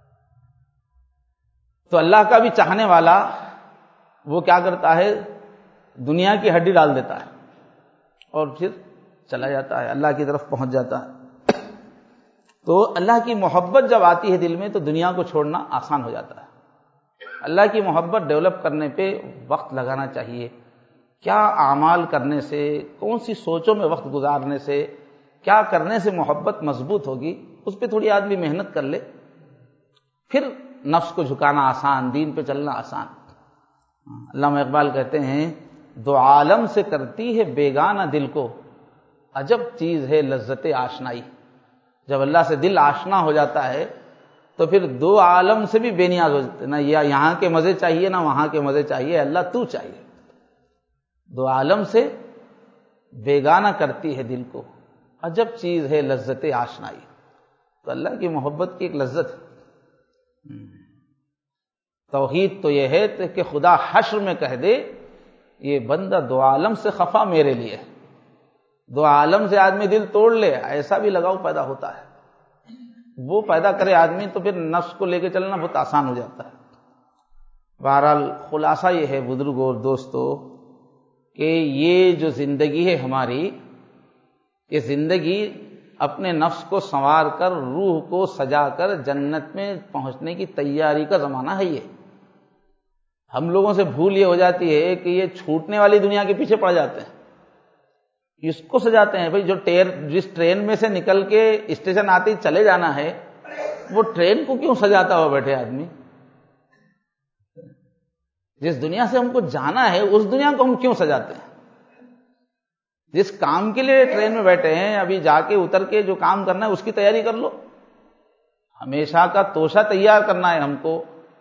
تو اللہ کا بھی چاہنے والا وہ کیا کرتا ہے؟ دنیا کی ہڈی ڈال دیتا ہے اور پھر چلا جاتا ہے، اللہ کی طرف پہنچ جاتا ہے۔ تو اللہ کی محبت جب آتی ہے دل میں تو دنیا کو چھوڑنا آسان ہو جاتا ہے۔ اللہ کی محبت ڈیولپ کرنے پہ وقت لگانا چاہیے، کیا اعمال کرنے سے، کون سی سوچوں میں وقت گزارنے سے، کیا کرنے سے محبت مضبوط ہوگی، اس پہ تھوڑی آدمی محنت کر لے، پھر نفس کو جھکانا آسان، دین پہ چلنا آسان۔ علامہ اقبال کہتے ہیں دو عالم سے کرتی ہے بیگانہ دل کو، عجب چیز ہے لذت آشنائی۔ جب اللہ سے دل آشنا ہو جاتا ہے تو پھر دو عالم سے بھی بے نیاز ہو جاتے، نہ یہاں کے مزے چاہیے نہ وہاں کے مزے چاہیے، اللہ تو چاہیے۔ دو عالم سے بیگانہ کرتی ہے دل کو، عجب چیز ہے لذت آشنائی۔ تو اللہ کی محبت کی ایک لذت ہے۔ توحید تو یہ ہے کہ خدا حشر میں کہہ دے یہ بندہ دو عالم سے خفا میرے لیے، دو عالم سے آدمی دل توڑ لے، ایسا بھی لگاؤ پیدا ہوتا ہے، وہ پیدا کرے آدمی تو پھر نفس کو لے کے چلنا بہت آسان ہو جاتا ہے۔ بہرحال خلاصہ یہ ہے بزرگوں اور دوستو کہ یہ جو زندگی ہے ہماری، یہ زندگی اپنے نفس کو سنوار کر، روح کو سجا کر جنت میں پہنچنے کی تیاری کا زمانہ ہے۔ یہ ہم لوگوں سے بھول یہ ہو جاتی ہے کہ یہ چھوٹنے والی دنیا کے پیچھے پڑ جاتے ہیں، اس کو سجاتے ہیں۔ بھئی جو ٹیر جس ٹرین میں سے نکل کے اسٹیشن آتے ہی چلے جانا ہے، وہ ٹرین کو کیوں سجاتا ہوا بیٹھے آدمی؟ جس دنیا سے ہم کو جانا ہے اس دنیا کو ہم کیوں سجاتے ہیں؟ جس کام کے لیے ٹرین میں بیٹھے ہیں، ابھی جا کے اتر کے جو کام کرنا ہے اس کی تیاری کر لو۔ ہمیشہ کا توشہ تیار کرنا ہے ہم کو۔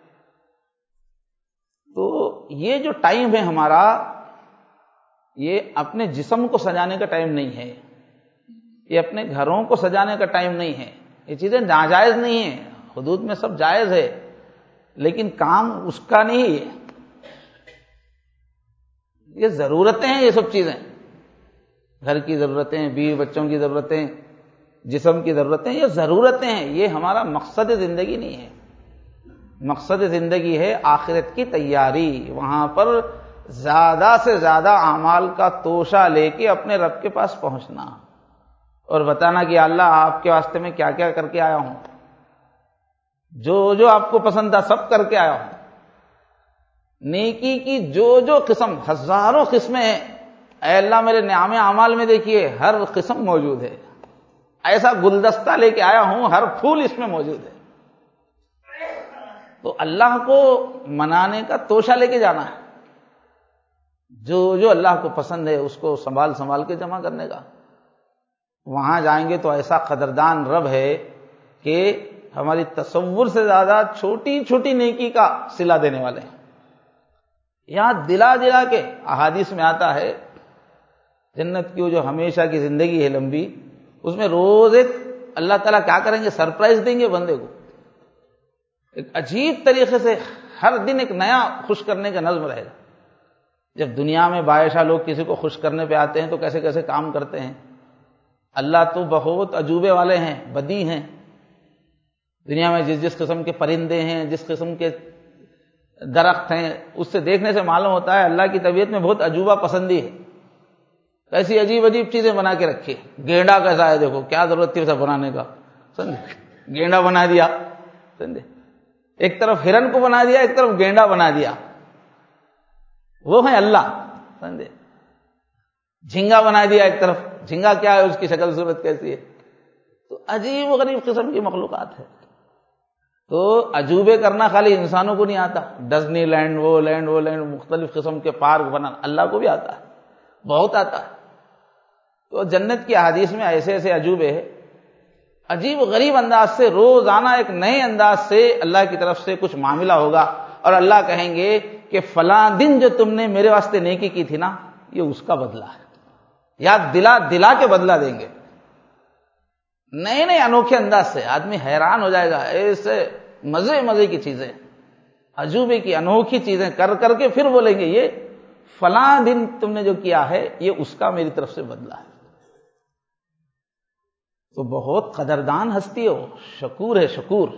تو یہ جو ٹائم ہے ہمارا، یہ اپنے جسم کو سجانے کا ٹائم نہیں ہے، یہ اپنے گھروں کو سجانے کا ٹائم نہیں ہے۔ یہ چیزیں ناجائز نہیں ہیں، حدود میں سب جائز ہے، لیکن کام اس کا نہیں ہے۔ یہ ضرورتیں ہیں، یہ سب چیزیں، گھر کی ضرورتیں، بیوی بچوں کی ضرورتیں، جسم کی ضرورتیں، یہ ضرورتیں ہیں، یہ ہمارا مقصد زندگی نہیں ہے۔ مقصد زندگی ہے آخرت کی تیاری، وہاں پر زیادہ سے زیادہ اعمال کا توشہ لے کے اپنے رب کے پاس پہنچنا اور بتانا کہ اللہ آپ کے واسطے میں کیا کیا کر کے آیا ہوں، جو جو آپ کو پسند تھا سب کر کے آیا ہوں۔ نیکی کی جو جو قسم، ہزاروں قسمیں ہیں، اے اللہ میرے نعم اعمال میں دیکھیے ہر قسم موجود ہے، ایسا گلدستہ لے کے آیا ہوں، ہر پھول اس میں موجود ہے۔ تو اللہ کو منانے کا توشہ لے کے جانا ہے، جو جو اللہ کو پسند ہے اس کو سنبھال سنبھال کے جمع کرنے کا۔ وہاں جائیں گے تو ایسا قدردان رب ہے کہ ہماری تصور سے زیادہ چھوٹی چھوٹی نیکی کا صلہ دینے والے ہیں۔ یہاں دلا دلا کے احادیث میں آتا ہے جنت کی وہ جو ہمیشہ کی زندگی ہے لمبی، اس میں روز ایک اللہ تعالیٰ کیا کریں گے؟ سرپرائز دیں گے بندے کو، ایک عجیب طریقے سے ہر دن ایک نیا خوش کرنے کا نظم رہے گا۔ جب دنیا میں بادشاہ لوگ کسی کو خوش کرنے پہ آتے ہیں تو کیسے کیسے کام کرتے ہیں، اللہ تو بہت عجوبے والے ہیں، بدی ہیں۔ دنیا میں جس جس قسم کے پرندے ہیں، جس قسم کے درخت ہیں، اس سے دیکھنے سے معلوم ہوتا ہے اللہ کی طبیعت میں بہت عجوبہ پسندی ہے. ایسی عجیب عجیب چیزیں بنا کے رکھی. گینڈا کیسا ہے، دیکھو کیا ضرورت تھی اسے بنانے کا، سمجھے، گینڈا بنا دیا، سمجھے، ایک طرف ہرن کو بنا دیا، ایک طرف گینڈا بنا دیا. وہ ہے اللہ، سمجھے. جھینگا بنا دیا ایک طرف، جھینگا کیا ہے، اس کی شکل صورت کیسی ہے. تو عجیب و غریب قسم کی مخلوقات ہے. تو عجوبے کرنا خالی انسانوں کو نہیں آتا. ڈزنی لینڈ، وہ لینڈ وہ لینڈ، مختلف قسم کے پارک بنا، اللہ کو بھی آتا ہے، بہت آتا ہے. تو جنت کی احادیث میں ایسے ایسے عجوبے ہیں، عجیب و غریب انداز سے روزانہ ایک نئے انداز سے اللہ کی طرف سے کچھ معاملہ ہوگا، اور اللہ کہیں گے کہ فلاں دن جو تم نے میرے واسطے نیکی کی تھی نا، یہ اس کا بدلہ ہے. یاد دلا دلا کے بدلہ دیں گے نئے نئے انوکھے انداز سے. آدمی حیران ہو جائے گا، ایسے مزے مزے کی چیزیں، عجوبے کی انوکھی چیزیں کر کر کے پھر بولیں گے یہ فلاں دن تم نے جو کیا ہے یہ اس کا میری طرف سے بدلہ ہے. تو بہت قدردان ہستی ہو، شکور ہے، شکور،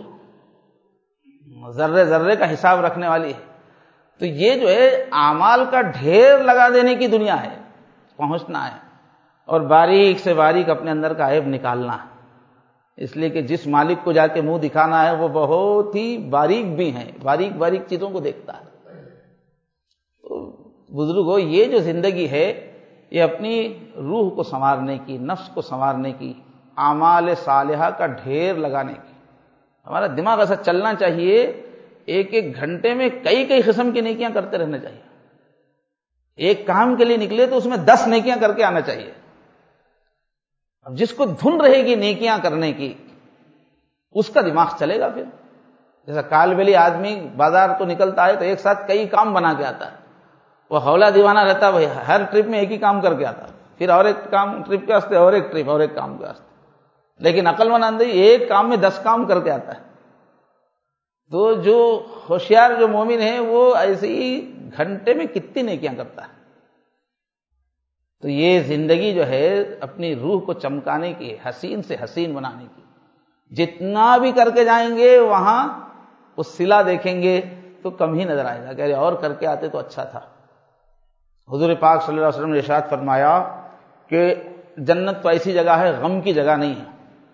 ذرے ذرے کا حساب رکھنے والی ہے. تو یہ جو ہے اعمال کا ڈھیر لگا دینے کی دنیا ہے، پہنچنا ہے اور باریک سے باریک اپنے اندر کا عیب نکالنا ہے. اس لیے کہ جس مالک کو جا کے منہ دکھانا ہے وہ بہت ہی باریک بھی ہیں، باریک باریک چیزوں کو دیکھتا ہے. تو بزرگوں، یہ جو زندگی ہے یہ اپنی روح کو سنوارنے کی، نفس کو سنوارنے کی، اعمال صالحہ کا ڈھیر لگانے کی. ہمارا دماغ ایسا چلنا چاہیے، ایک ایک گھنٹے میں کئی کئی قسم کی نیکیاں کرتے رہنا چاہیے. ایک کام کے لیے نکلے تو اس میں دس نیکیاں کر کے آنا چاہیے. اب جس کو دھن رہے گی نیکیاں کرنے کی، اس کا دماغ چلے گا. پھر جیسا کال بیلی آدمی بازار تو نکلتا ہے تو ایک ساتھ کئی کام بنا کے آتا ہے، وہ حولہ دیوانہ رہتا ہے، ہر ٹرپ میں ایک ہی کام کر کے آتا ہے، پھر اور ایک کام ٹرپ کے واسطے، اور ایک ٹرپ، اور ایک کام کے واسطے. لیکن عقل مند آدمی ایک کام میں دس کام کر کے آتا ہے. تو جو ہوشیار جو مومن ہے وہ ایسے ہی گھنٹے میں کتنی نیکیاں کرتا ہے. تو یہ زندگی جو ہے اپنی روح کو چمکانے کی، حسین سے حسین بنانے کی. جتنا بھی کر کے جائیں گے وہاں اس صلہ دیکھیں گے تو کم ہی نظر آئے گا کہ اور کر کے آتے تو اچھا تھا. حضور پاک صلی اللہ علیہ وسلم نے ارشاد فرمایا کہ جنت تو ایسی جگہ ہے، غم کی جگہ نہیں ہے،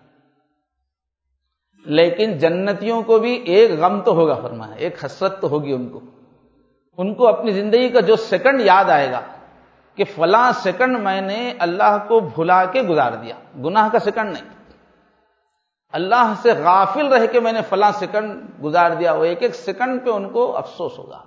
لیکن جنتیوں کو بھی ایک غم تو ہوگا، فرمایا ایک حسرت تو ہوگی ان کو. ان کو اپنی زندگی کا جو سیکنڈ یاد آئے گا کہ فلاں سیکنڈ میں نے اللہ کو بھلا کے گزار دیا، گناہ کا سیکنڈ نہیں، اللہ سے غافل رہ کے میں نے فلاں سیکنڈ گزار دیا. وہ ایک ایک سیکنڈ پہ ان کو افسوس ہوگا،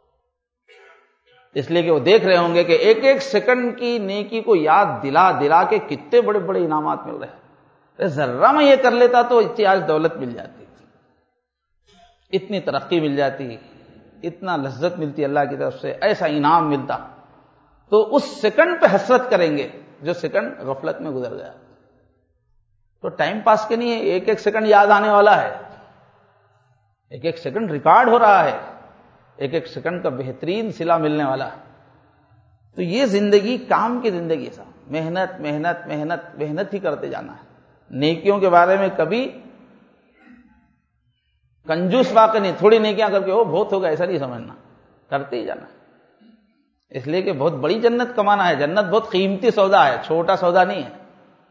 اس لیے کہ وہ دیکھ رہے ہوں گے کہ ایک ایک سیکنڈ کی نیکی کو یاد دلا دلا کے کتنے بڑے بڑے انعامات مل رہے ہیں. ذرہ میں یہ کر لیتا تو اتنی آج دولت مل جاتی، اتنی ترقی مل جاتی، اتنا لذت ملتی اللہ کی طرف سے، ایسا انعام ملتا. تو اس سیکنڈ پہ حسرت کریں گے جو سیکنڈ غفلت میں گزر گیا. تو ٹائم پاس کے نہیں ہے، ایک ایک سیکنڈ یاد آنے والا ہے، ایک ایک سیکنڈ ریکارڈ ہو رہا ہے، ایک ایک سیکنڈ کا بہترین صلہ ملنے والا ہے. تو یہ زندگی کام کی زندگی ہے، محنت محنت محنت محنت ہی کرتے جانا ہے. نیکیوں کے بارے میں کبھی کنجوس واقع نہیں، تھوڑی نیکیاں کر کے وہ بہت ہوگا ایسا نہیں سمجھنا، کرتے ہی جانا. اس لیے کہ بہت بڑی جنت کمانا ہے. جنت بہت قیمتی سودا ہے، چھوٹا سودا نہیں ہے.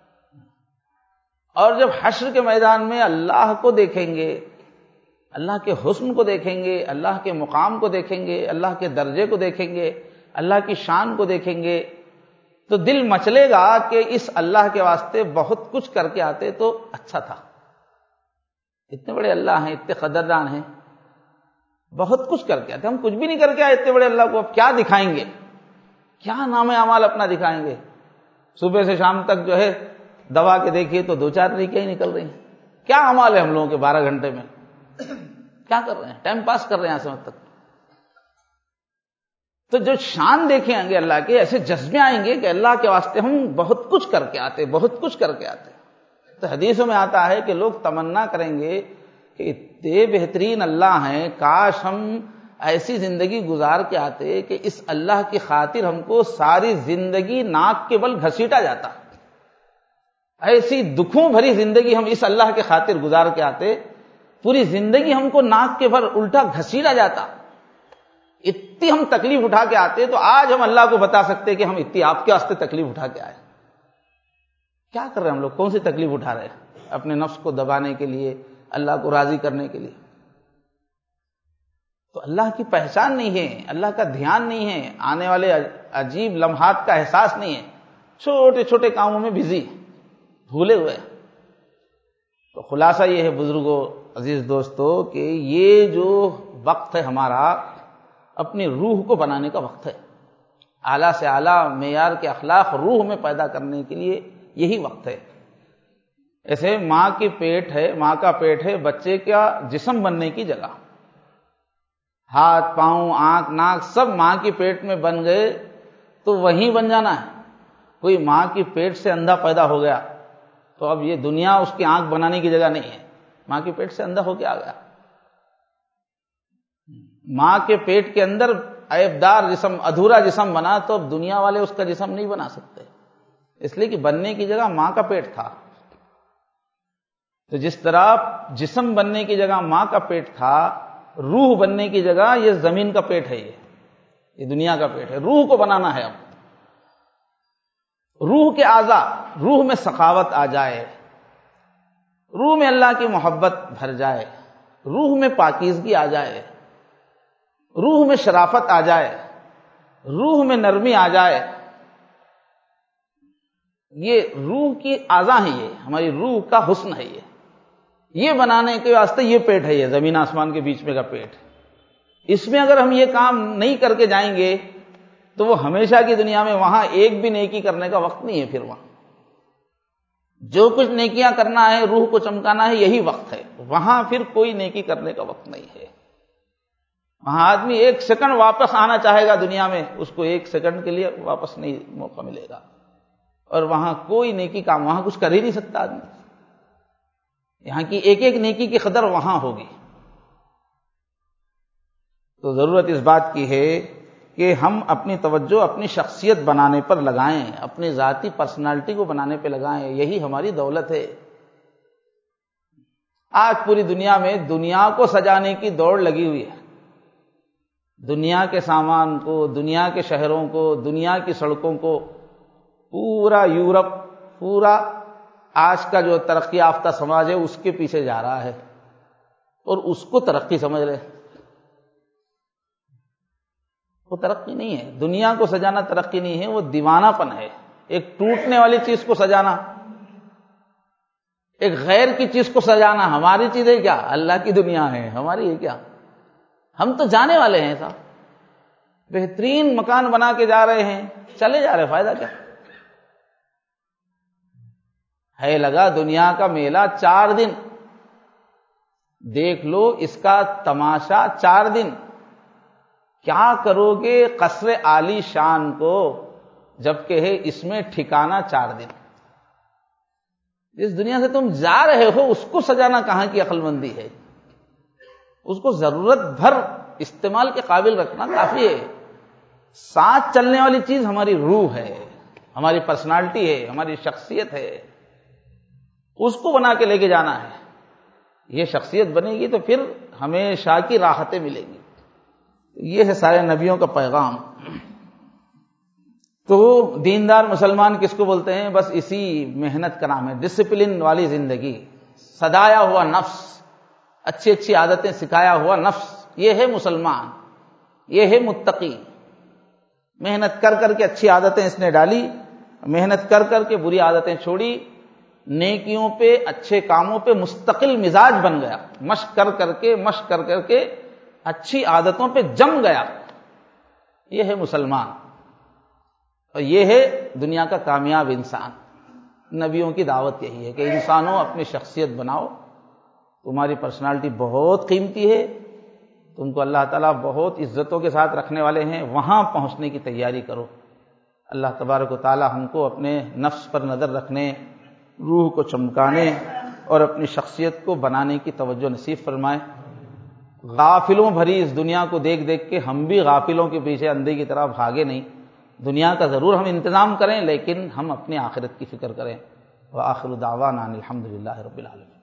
اور جب حشر کے میدان میں اللہ کو دیکھیں گے، اللہ کے حسن کو دیکھیں گے، اللہ کے مقام کو دیکھیں گے، اللہ کے درجے کو دیکھیں گے، اللہ کی شان کو دیکھیں گے، تو دل مچلے گا کہ اس اللہ کے واسطے بہت کچھ کر کے آتے تو اچھا تھا. اتنے بڑے اللہ ہیں، اتنے قدردان ہیں، بہت کچھ کر کے آتے، ہم کچھ بھی نہیں کر کے آئے اتنے بڑے اللہ کو. اب کیا دکھائیں گے، کیا نام اعمال اپنا دکھائیں گے؟ صبح سے شام تک جو ہے دوا کے دیکھیے تو دو چار نیکیاں ہی نکل رہی ہیں. کیا اعمال ہے ہم لوگوں کے بارہ گھنٹے میں؟ کیا کر رہے ہیں؟ ٹائم پاس کر رہے ہیں یہاں سے تک. تو جو شان دیکھیں گے اللہ کے، ایسے جذبے آئیں گے کہ اللہ کے واسطے ہم بہت کچھ کر کے آتے، بہت کچھ کر کے آتے. تو حدیثوں میں آتا ہے کہ لوگ تمنا کریں گے کہ اتنے بہترین اللہ ہیں، کاش ہم ایسی زندگی گزار کے آتے کہ اس اللہ کی خاطر ہم کو ساری زندگی ناک کے بل گھسیٹا جاتا. ایسی دکھوں بھری زندگی ہم اس اللہ کے خاطر گزار کے آتے پوری زندگی ہم کو ناک کے بھر الٹا گھسیٹا جاتا، اتنی ہم تکلیف اٹھا کے آتے، تو آج ہم اللہ کو بتا سکتے کہ ہم اتنی آپ کے واسطے تکلیف اٹھا کے آئے۔ کیا کر رہے ہیں ہم لوگ؟ کون سی تکلیف اٹھا رہے ہیں اپنے نفس کو دبانے کے لیے، اللہ کو راضی کرنے کے لیے؟ تو اللہ کی پہچان نہیں ہے، اللہ کا دھیان نہیں ہے، آنے والے عجیب لمحات کا احساس نہیں ہے، چھوٹے چھوٹے کاموں میں بزی، بھولے ہوئے۔ تو خلاصہ یہ ہے بزرگوں، عزیز دوستو، کہ یہ جو وقت ہے ہمارا اپنی روح کو بنانے کا وقت ہے، اعلیٰ سے اعلیٰ معیار کے اخلاق روح میں پیدا کرنے کے لیے یہی وقت ہے۔ ایسے ماں کی پیٹ ہے، ماں کا پیٹ ہے بچے کا جسم بننے کی جگہ، ہاتھ پاؤں آنکھ ناک سب ماں کی پیٹ میں بن گئے تو وہیں بن جانا ہے۔ کوئی ماں کی پیٹ سے اندھا پیدا ہو گیا تو اب یہ دنیا اس کی آنکھ بنانے کی جگہ نہیں ہے، ماں کی پیٹ سے اندھا ہو کے آ گیا۔ ماں کے پیٹ کے اندر عیبدار جسم، ادھورا جسم بنا تو اب دنیا والے اس کا جسم نہیں بنا سکتے، اس لیے کہ بننے کی جگہ ماں کا پیٹ تھا۔ تو جس طرح جسم بننے کی جگہ ماں کا پیٹ تھا، روح بننے کی جگہ یہ زمین کا پیٹ ہے، یہ یہ دنیا کا پیٹ ہے۔ روح کو بنانا ہے اب، روح کے اعضاء، روح میں سخاوت آ جائے، روح میں اللہ کی محبت بھر جائے، روح میں پاکیزگی آ جائے، روح میں شرافت آ جائے، روح میں نرمی آ جائے۔ یہ روح کی اعضاء ہیں، یہ ہماری روح کا حسن ہے، یہ یہ بنانے کے واسطے یہ پیٹ ہے، یہ زمین آسمان کے بیچ میں کا پیٹ۔ اس میں اگر ہم یہ کام نہیں کر کے جائیں گے تو وہ ہمیشہ کی دنیا میں وہاں ایک بھی نیکی کرنے کا وقت نہیں ہے۔ پھر وہاں جو کچھ نیکیاں کرنا ہے، روح کو چمکانا ہے، یہی وقت ہے، وہاں پھر کوئی نیکی کرنے کا وقت نہیں ہے۔ وہاں آدمی ایک سیکنڈ واپس آنا چاہے گا دنیا میں، اس کو ایک سیکنڈ کے لیے واپس نہیں موقع ملے گا، اور وہاں کوئی نیکی کام، وہاں کچھ کر ہی نہیں سکتا آدمی۔ یہاں کی ایک ایک نیکی کی قدر وہاں ہوگی۔ تو ضرورت اس بات کی ہے کہ ہم اپنی توجہ اپنی شخصیت بنانے پر لگائیں، اپنی ذاتی پرسنالٹی کو بنانے پہ لگائیں، یہی ہماری دولت ہے۔ آج پوری دنیا میں دنیا کو سجانے کی دوڑ لگی ہوئی ہے، دنیا کے سامان کو، دنیا کے شہروں کو، دنیا کی سڑکوں کو، پورا یورپ، پورا آج کا جو ترقی یافتہ سماج ہے اس کے پیچھے جا رہا ہے، اور اس کو ترقی سمجھ رہے۔ وہ ترقی نہیں ہے، دنیا کو سجانا ترقی نہیں ہے، وہ دیوانہ پن ہے۔ ایک ٹوٹنے والی چیز کو سجانا، ایک غیر کی چیز کو سجانا، ہماری چیز ہے کیا؟ اللہ کی دنیا ہے، ہماری ہے کیا؟ ہم تو جانے والے ہیں صاحب، بہترین مکان بنا کے جا رہے ہیں، چلے جا رہے، فائدہ کیا ہے؟ لگا دنیا کا میلہ چار دن، دیکھ لو اس کا تماشا چار دن، کیا کرو گے قصر عالی شان کو، جبکہ ہے اس میں ٹھکانہ چار دن۔ جس دنیا سے تم جا رہے ہو اس کو سجانا کہاں کی عقل مندی ہے؟ اس کو ضرورت بھر استعمال کے قابل رکھنا کافی ہے۔ ساتھ چلنے والی چیز ہماری روح ہے، ہماری پرسنالٹی ہے، ہماری شخصیت ہے، اس کو بنا کے لے کے جانا ہے۔ یہ شخصیت بنے گی تو پھر ہمیشہ کی راحتیں ملیں گی۔ یہ ہے سارے نبیوں کا پیغام۔ تو دیندار مسلمان کس کو بولتے ہیں؟ بس اسی محنت کا نام ہے، ڈسپلن والی زندگی، سدایا ہوا نفس، اچھی اچھی عادتیں سکھایا ہوا نفس، یہ ہے مسلمان، یہ ہے متقی۔ محنت کر کر کے اچھی عادتیں اس نے ڈالی، محنت کر کر کے بری عادتیں چھوڑی، نیکیوں پہ اچھے کاموں پہ مستقل مزاج بن گیا، مشق کر کر کے مشق کر کر کے اچھی عادتوں پہ جم گیا، یہ ہے مسلمان، اور یہ ہے دنیا کا کامیاب انسان۔ نبیوں کی دعوت یہی ہے کہ انسانوں اپنی شخصیت بناؤ، تمہاری پرسنالٹی بہت قیمتی ہے، تم کو اللہ تعالیٰ بہت عزتوں کے ساتھ رکھنے والے ہیں، وہاں پہنچنے کی تیاری کرو۔ اللہ تبارک و تعالیٰ ہم کو اپنے نفس پر نظر رکھنے، روح کو چمکانے اور اپنی شخصیت کو بنانے کی توجہ نصیب فرمائے۔ غافلوں بھری اس دنیا کو دیکھ دیکھ کے ہم بھی غافلوں کے پیچھے اندھے کی طرح بھاگے نہیں، دنیا کا ضرور ہم انتظام کریں لیکن ہم اپنی آخرت کی فکر کریں۔ وآخر دعوانا الحمد للہ رب العالمین۔